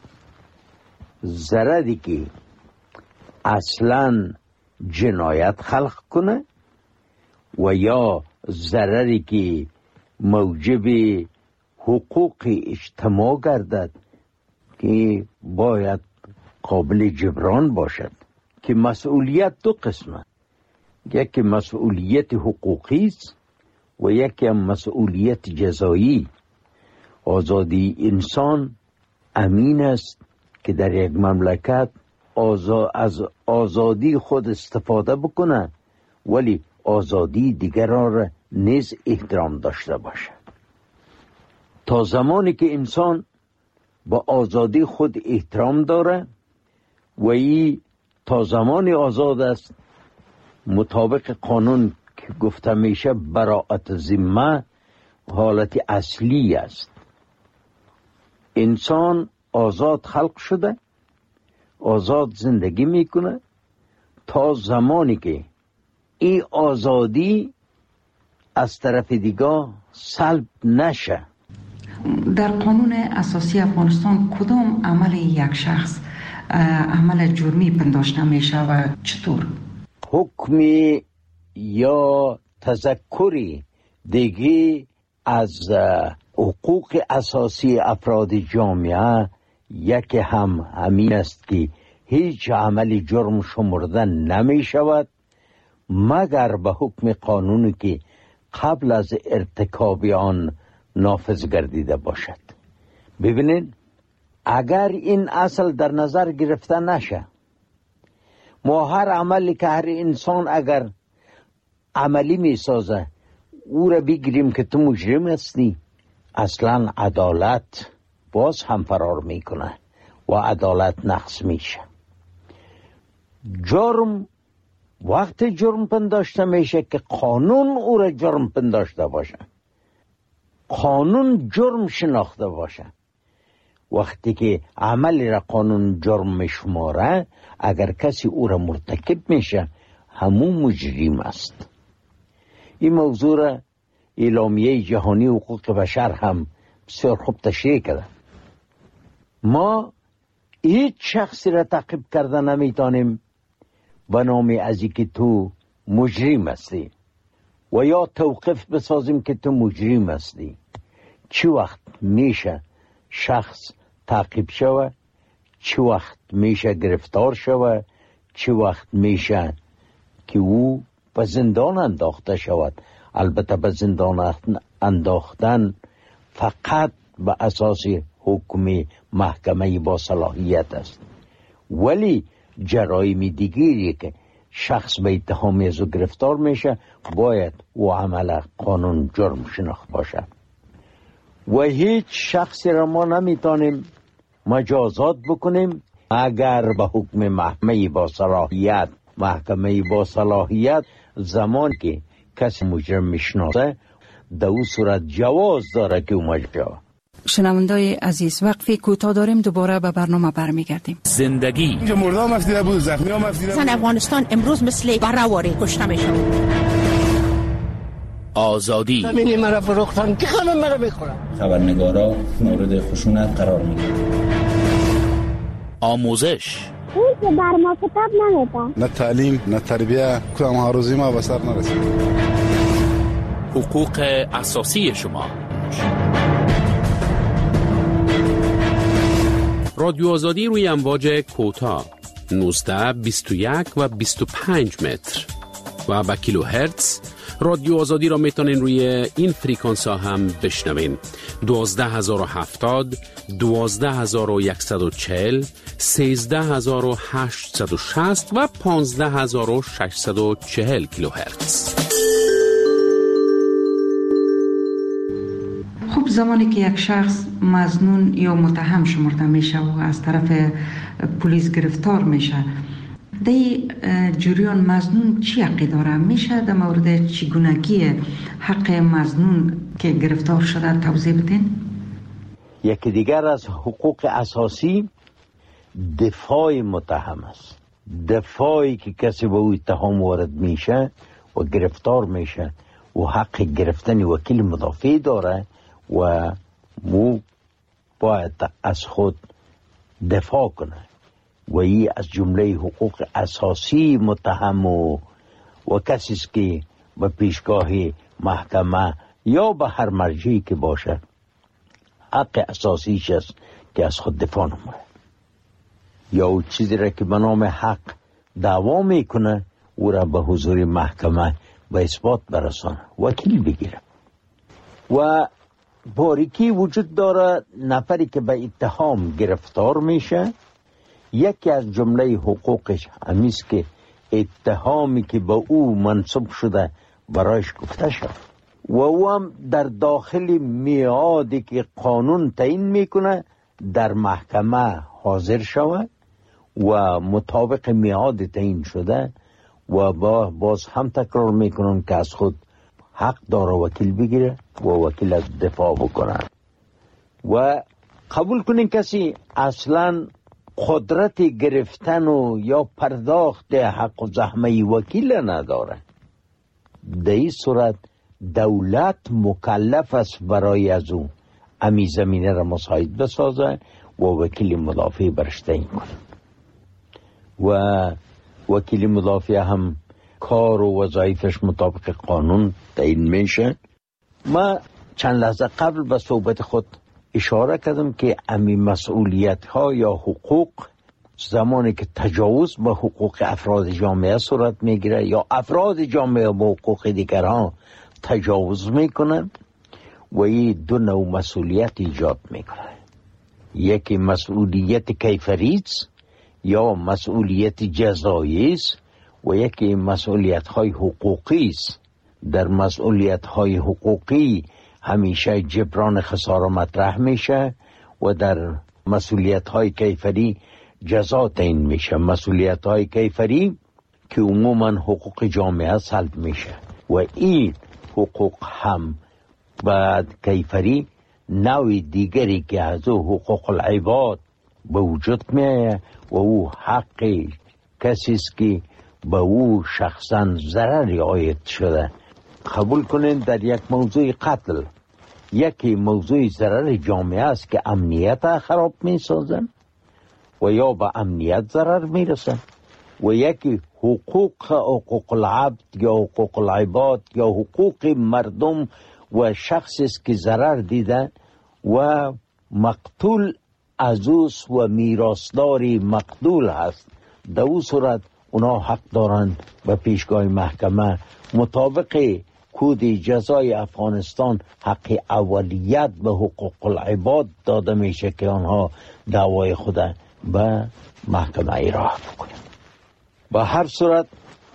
ضرری که اصلا جنایت خلق کنه و یا ضرری که موجب حقوق اجتماع گردد که باید قابل جبران باشد. که مسئولیت دو قسمه، یکی مسئولیت حقوقی است و یکی مسئولیت جزایی. آزادی انسان امین است که در یک مملکت آزا... از آزادی خود استفاده بکنه ولی آزادی دیگران را نیز احترام داشته باشه. تا زمانی که انسان با آزادی خود احترام داره و ای تا زمانی آزاد است مطابق قانون که گفته میشه براءت ذمه حالت اصلی است. انسان آزاد خلق شده، آزاد زندگی میکنه تا زمانی که این آزادی از طرف دیگه سلب نشه. در قانون اساسی افغانستان کدام عمل یک شخص عمل جرمی پنداشته میشه و چطور؟ حکمی یا تذکری دیگه از حقوق اساسی افراد جامعه یکی هم همین است که هیچ عمل جرم شمرده نمی شود مگر به حکم قانونی که قبل از ارتکاب آن نافذ گردیده باشد. ببینید، اگر این اصل در نظر گرفته نشه، ما هر عملی که هر انسان اگر عملی می سازه او را بگیریم که تو مجرم هستی، اصلا عدالت باز هم فرار میکنه و عدالت نقص میشه. جرم وقت جرم پنداشته میشه که قانون او را جرم پنداشته باشه، قانون جرم شناخته باشه. وقتی که عملی را قانون جرم میشماره، اگر کسی او را مرتکب میشه همون مجرم است. این موضوع را اعلامیه جهانی حقوق بشر هم بسیار خوب تشریح کرده. ما هیچ شخصی را تعقیب کرده نمیتونیم به نام از اینکه تو مجرم هستی و یا توقیف بسازیم که تو مجرم هستی. چی وقت میشه شخص تعقیب شوه، چی وقت میشه گرفتار شوه، چی وقت میشه که او به زندان انداخته شود. البته به زندان انداختن فقط به اساس حکم محکمه با صلاحیت است، ولی جرایم دیگری که شخص به اتهام از او گرفتار میشه باید او عمل قانون جرم شناخت باشه و هیچ شخصی را ما نمیتونیم مجازات بکنیم اگر به حکم محکمه با صلاحیت محکمه با صلاحیت زمان که کسی مجرم میشناسه در او صورت جواز داره که او مجرم. شنوندای عزیز، وقفی کوتاه داریم، دوباره به برنامه برمیگردیم. زندگی اینجا مردم مفیده بود، زخمی ها مفیده بود. زن افغانستان امروز مثل برهواری کشته میشن. آزادی. زمین مرا فروختن که همه مرا میخورن. خبرنگارا مورد خشونت قرار میگیرن. آموزش. اون که بر ما کتاب نمیدن. نه تعلیم نه تربیه کدام ها روزی ما به سر نرسید. حقوق اساسی شما. رادیو آزادی روی امواج کوتاه نوزده بیست و یک و بیست و پنج متر و با کیلو هرتز. رادیو آزادی را میتونین روی این فریکانس ها هم بشنوین. دوازده هزار و هفتاد، دوازده هزار و صد و چهل، سیزده هزار و هشتصد و شصت و پانزده هزار و ششصد و چهل کیلو هرتز. خب زمانی که یک شخص مظنون یا متهم شمرده میشه و از طرف پلیس گرفتار میشه، دی جریان مظنون چی حقی داره؟ میشه در مورد چگونگی حق مظنون که گرفتار شده توضیح بدین؟ یکی دیگر از حقوق اساسی دفاع متهم است. دفاعی که کسی به او اتهام وارد میشه و گرفتار میشه و حق گرفتن وکیل مدافع داره و مو باید از خود دفاع کنه و این از جمله حقوق اساسی متهم و, و کسی است که به پیشگاه محکمه یا به هر مرجعی که باشه حق اساسیش است که از خود دفاع نمونه یا او چیزی را که به نام حق دعوا میکنه او را به حضور محکمه به اثبات برسانه، وکیل بگیره. و باریکی وجود داره نفری که به اتهام گرفتار میشه، یکی از جمله حقوقش همیست که اتهامی که به او منصوب شده برایش گفته شد و او هم در داخل میعادی که قانون تعیین میکنه در محکمه حاضر شود و مطابق میعاد تعیین شده و با باز هم تکرار میکنن که از خود حق داره وکیل بگیره و وکیل از دفاع بکنه. و قبول کنین کسی اصلا قدرت گرفتن و یا پرداخت حق و زحمه وکیل نداره، در این صورت دولت مکلف است برای از او امی زمینه را مساعد بسازه و وکیل مدافع برش تعیین کنه و وکیل مدافع هم کار و وظایفش مطابق قانون تعیین میشه. ما چند لحظه قبل به صحبت خود اشاره کردم که امی مسئولیت ها یا حقوق زمانی که تجاوز به حقوق افراد جامعه صورت میگیره یا افراد جامعه به حقوق دیگران تجاوز میکنن و این دو نوع مسئولیت ایجاد میکنه. یکی مسئولیت کیفری یا مسئولیت جزایی است و یکی مسئولیت های حقوقی است. در مسئولیت های حقوقی همیشه جبران خسارة مطرح میشه و در مسئولیت های کیفری جزا تعیین میشه. مسئولیت های کیفری که عموما حقوق جامعه سلب میشه و این حقوق هم بعد کیفری نوع دیگری که از او حقوق العباد به وجود میه و او حق کسی است که به او شخصا ضرری عاید شده. قبول کنین در یک موضوع قتل یکی موضوع ضرر جامعه است که امنیت خراب می سازن و یا به امنیت ضرر می رسن و یکی حقوق حقوق العبد یا حقوق العباد یا حقوق مردم و شخصی است که ضرر دیده و مقتول عزوز و میراثداری مقتول هست. در او صورت اونا حق دارند به پیشگاه محکمه مطابق کود جزای افغانستان حق اولیت به حقوق العباد داده میشه که آنها دعوای خود به محکمه ایراه بکنند. به هر صورت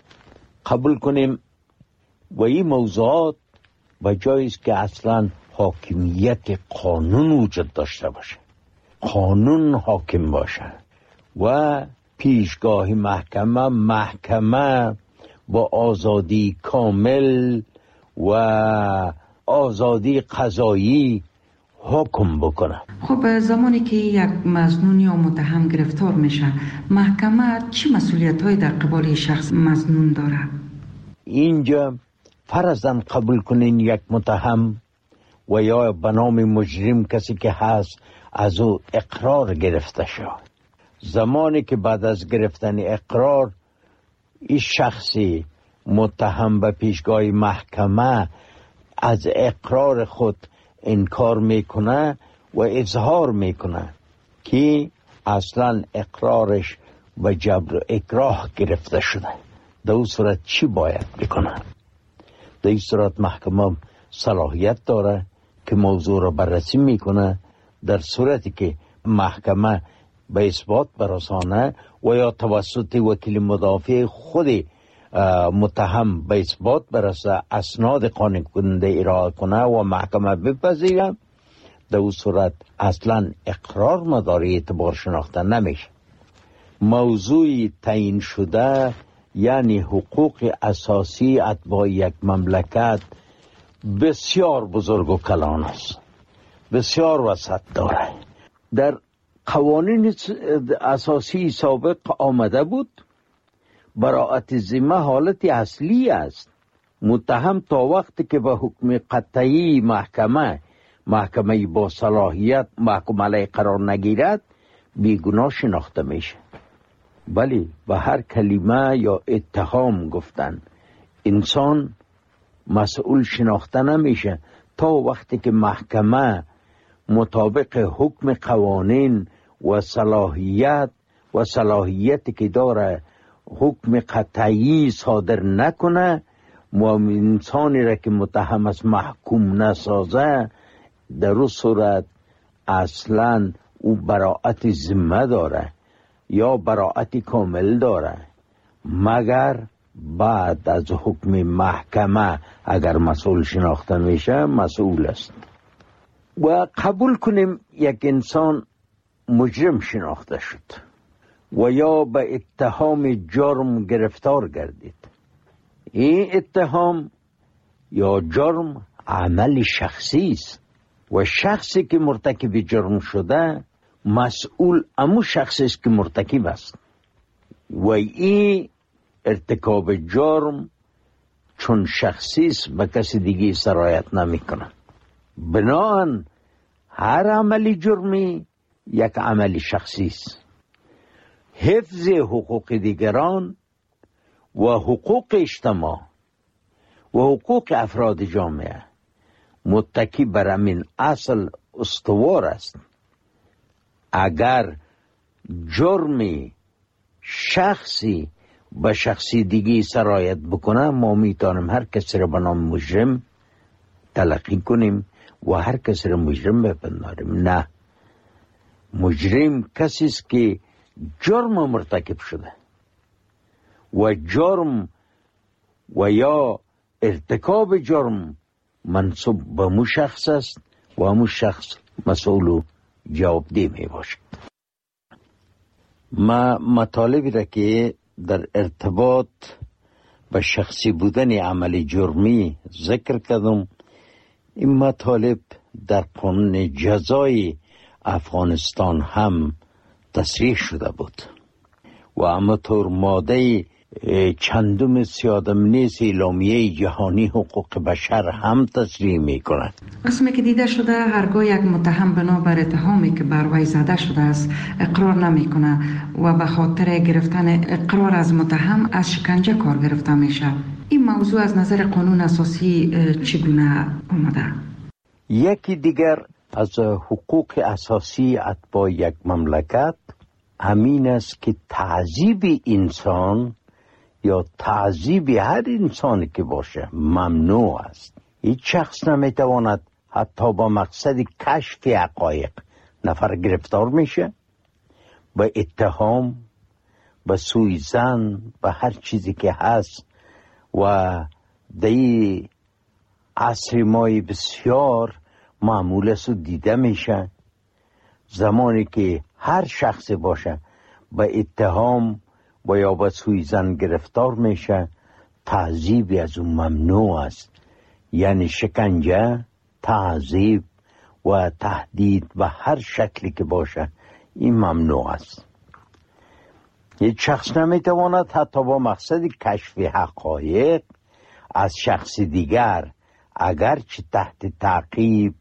قبول کنیم و این موضوعات به جایی است که اصلا حاکمیت قانون وجود داشته باشه، قانون حاکم باشه و پیشگاه محکمه محکمه با آزادی کامل و آزادی قضایی حکم بکنه. خب زمانی که یک مظنون یا متهم گرفتار میشه، محکمه چی مسئولیت های در قبال شخص مظنون داره؟ اینجا فرضاً قبول کنین یک متهم و یا به نام مجرم کسی که هست از او اقرار گرفته شد. زمانی که بعد از گرفتن اقرار این شخصی متهم به پیشگاه محکمه از اقرار خود انکار میکنه و اظهار میکنه که اصلا اقرارش و جبر و اکراه گرفته شده، در اون صورت چی باید بکنه؟ در این صورت محکمه صلاحیت داره که موضوع را بررسی میکنه. در صورتی که محکمه به اثبات برسانه و یا توسط وکیل مدافع خود متهم به اثبات برسه، اسناد قانع کننده ارائه کنه و محکمه بپذیره، در اون صورت اصلا اقرار مداری اعتبار شناخته نمیشه. موضوع تعیین شده یعنی حقوق اساسی اتباع یک مملکت بسیار بزرگ و کلان است، بسیار وسعت داره. در قوانین اساسی سابق آمده بود براءت ذمه حالت اصلی است. متهم تا وقتی که به حکم قطعی محکمه محکمه با صلاحیت محکوم علیه قرار نگیرد بیگناه شناخته میشه. ولی به هر کلمه یا اتهام گفتن انسان مسئول شناخته نمیشه تا وقتی که محکمه مطابق حکم قوانین و صلاحیت و صلاحیتی که داره حکم قطعی صادر نکنه و انسانی را که متهم است محکوم نسازه، در اون صورت اصلا او براءت ذمه داره یا براءت کامل داره، مگر بعد از حکم محکمه اگر مسئول شناخته میشه مسئول است. و قبول کنیم یک انسان مجرم شناخته شد و یا به اتهام جرم گرفتار گردید. این اتهام یا جرم عمل شخصی است و شخصی که مرتکب جرم شده مسئول امو شخصی است که مرتکب است و این ارتکاب جرم چون شخصی است به کسی دیگه سرایت نمی کنه. بنابراین هر عملی جرمی یک عمل شخصی است. حفظ حقوق دیگران و حقوق اجتماع و حقوق افراد جامعه متکی بر همین اصل استوار است. اگر جرمی شخصی به شخصی دیگی سرایت بکنه ما میتونیم هر کسی را به نام مجرم تلقی کنیم و هر کسی را مجرم بپنداریم. نه، مجرم کسی است که جرم مرتکب شده و جرم و یا ارتکاب جرم منصوب به مو شخص است و همون شخص مسئول و جوابدeh می باشد. ما مطالبی را که در ارتباط به شخصی بودن عمل جرمی ذکر کردم، این مطالب در قانون جزای افغانستان هم تصریح شده بود و همانطور ماده چندم سیادمنیز اعلامیه جهانی حقوق بشر هم تصریح می کند. رسمی که دیده شده هرگاه یک متهم بنابر اتهامی که بر وی زده شده است اقرار نمی کنه و به خاطر گرفتن اقرار از متهم از شکنجه کار گرفته میشه. این موضوع از نظر قانون اساسی چگونه آمده؟ یکی دیگر از حقوق اساسی اتباع یک مملکت همین است که تعذیب انسان یا تعذیب هر انسانی که باشه ممنوع است. هیچ شخص نمیتواند حتی با مقصد کشف حقایق نفر گرفتار میشه، به اتهام، به سوءظن، به هر چیزی که هست. و در عصر مای بسیار معمول است و دیده میشه زمانی که هر شخص باشه به اتهام و یا به سوءظن گرفتار میشه، تعذیب از اون ممنوع است. یعنی شکنجه، تعذیب و تهدید به هر شکلی که باشه این ممنوع است. یک شخص نمیتواند حتی با مقصد کشف حقایق از شخص دیگر اگرچه تحت تعقیب،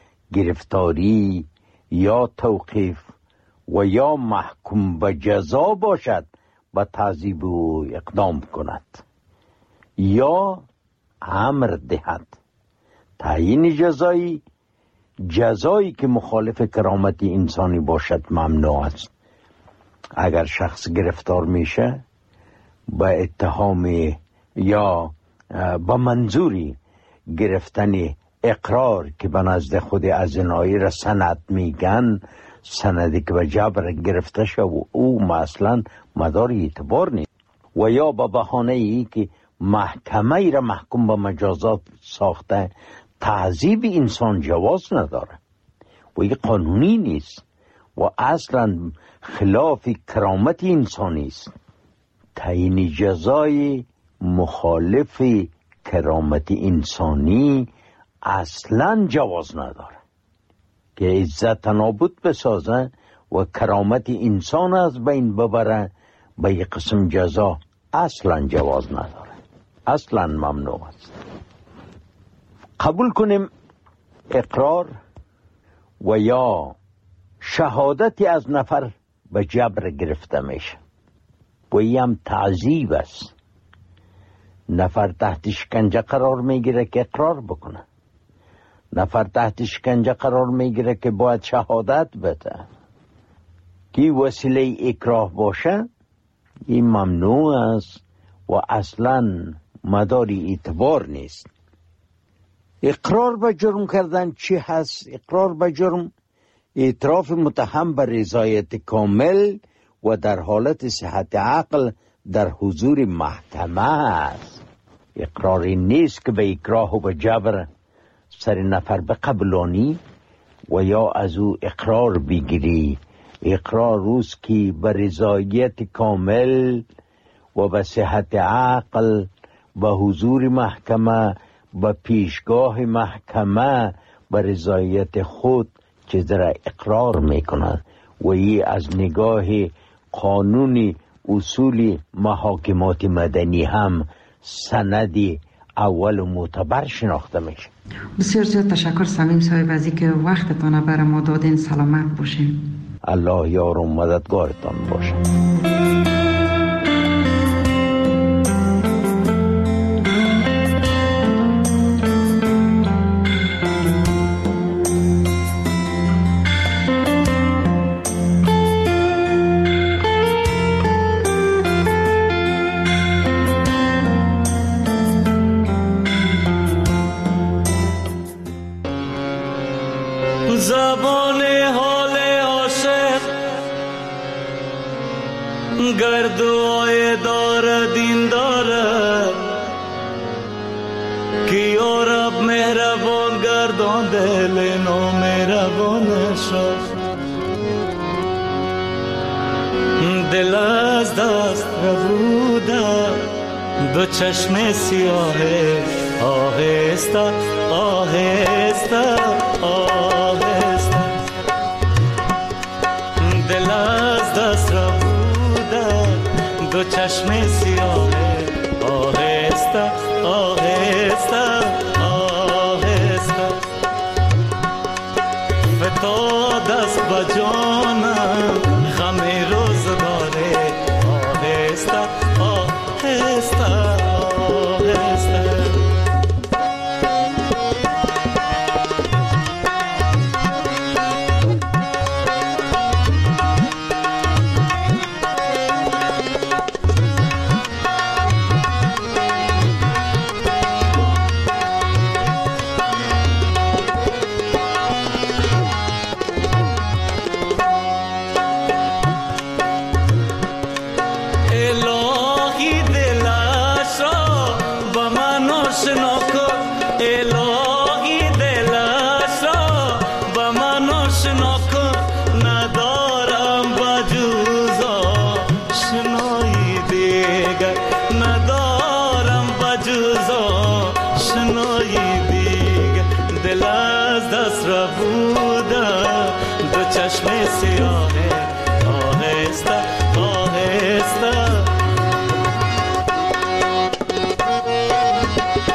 گرفتاری یا توقیف و یا محکوم به جزا باشد به تعذیب او اقدام کند یا امر دهد. تعیین جزایی جزایی که مخالف کرامت انسانی باشد ممنوع است. اگر شخص گرفتار میشه به اتهام یا به منظوری گرفتن اقرار که به نزد خود ازنایی را سند میگن، سندی که به جبر گرفته شد و او مثلا مدار اعتبار نیست، و یا به بهانه ای که محکمه ای را محکوم به مجازات ساخته، تعذیب انسان جواز نداره و این قانونی نیست و اصلا خلاف کرامت انسانی است. تعیین جزای مخالف کرامت انسانی اصلا جواز نداره که عزت نابود بسازه و کرامت انسان از بین ببره. به یک قسم جزا اصلا جواز نداره، اصلا ممنوع است. قبول کنیم اقرار و یا شهادتی از نفر به جبر گرفته میشه و این هم تعذیب است. نفر تحت شکنجه قرار میگیره که اقرار بکنه، نفر تحت شکنجه قرار میگیره که باید شهادت بده. کی وسیله اکراه باشه این ممنوع است و اصلا مداری اعتبار نیست. اقرار به جرم کردن چی هست؟ اقرار به جرم اعتراف متهم به رضایت کامل و در حالت صحت عقل در حضور محکمه است. اقراری نیست که به اکراه و به جبر سر نفر بقبلانی و یا از او اقرار بگیری. اقرار روز که به رضایت کامل و به صحت عقل به حضور محکمه، به پیشگاه محکمه به رضایت خود چیز را اقرار میکنند و ای از نگاه قانون اصول محاکمات مدنی هم سندی اول و معتبر شناخته میشه. بسیار زیاد تشکر صمیم صاحب از اینکه وقتتان برای ما دادین. سلامت باشین. الله یار و مددگارتان باشه. زبان حال عاشق گردوای دار دین داره که یا رب مهربان گردان دل نو مهربان شد. دل از دست ربوده دو چشم سیاه آهسته آهسته آهسته. دل از دست ربوده دو چشم سیاه آهسته آهسته آهسته. فتا دست بجانم غم روزگاره آهسته آهسته آهسته. چشم سیاه آهسته آهسته.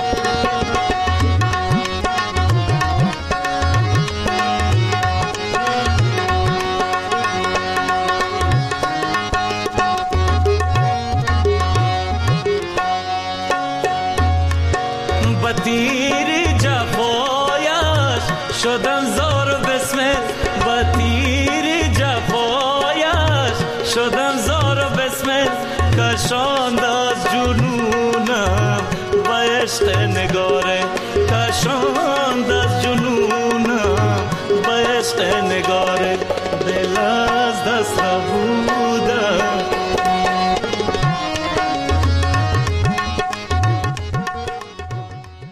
و تیر جفایش شدن زار بسمت و تیر جفایش شدن زار بسمت کشاند از جنونم و عشق نگاره کشاند از جنونم و عشق نگاره دل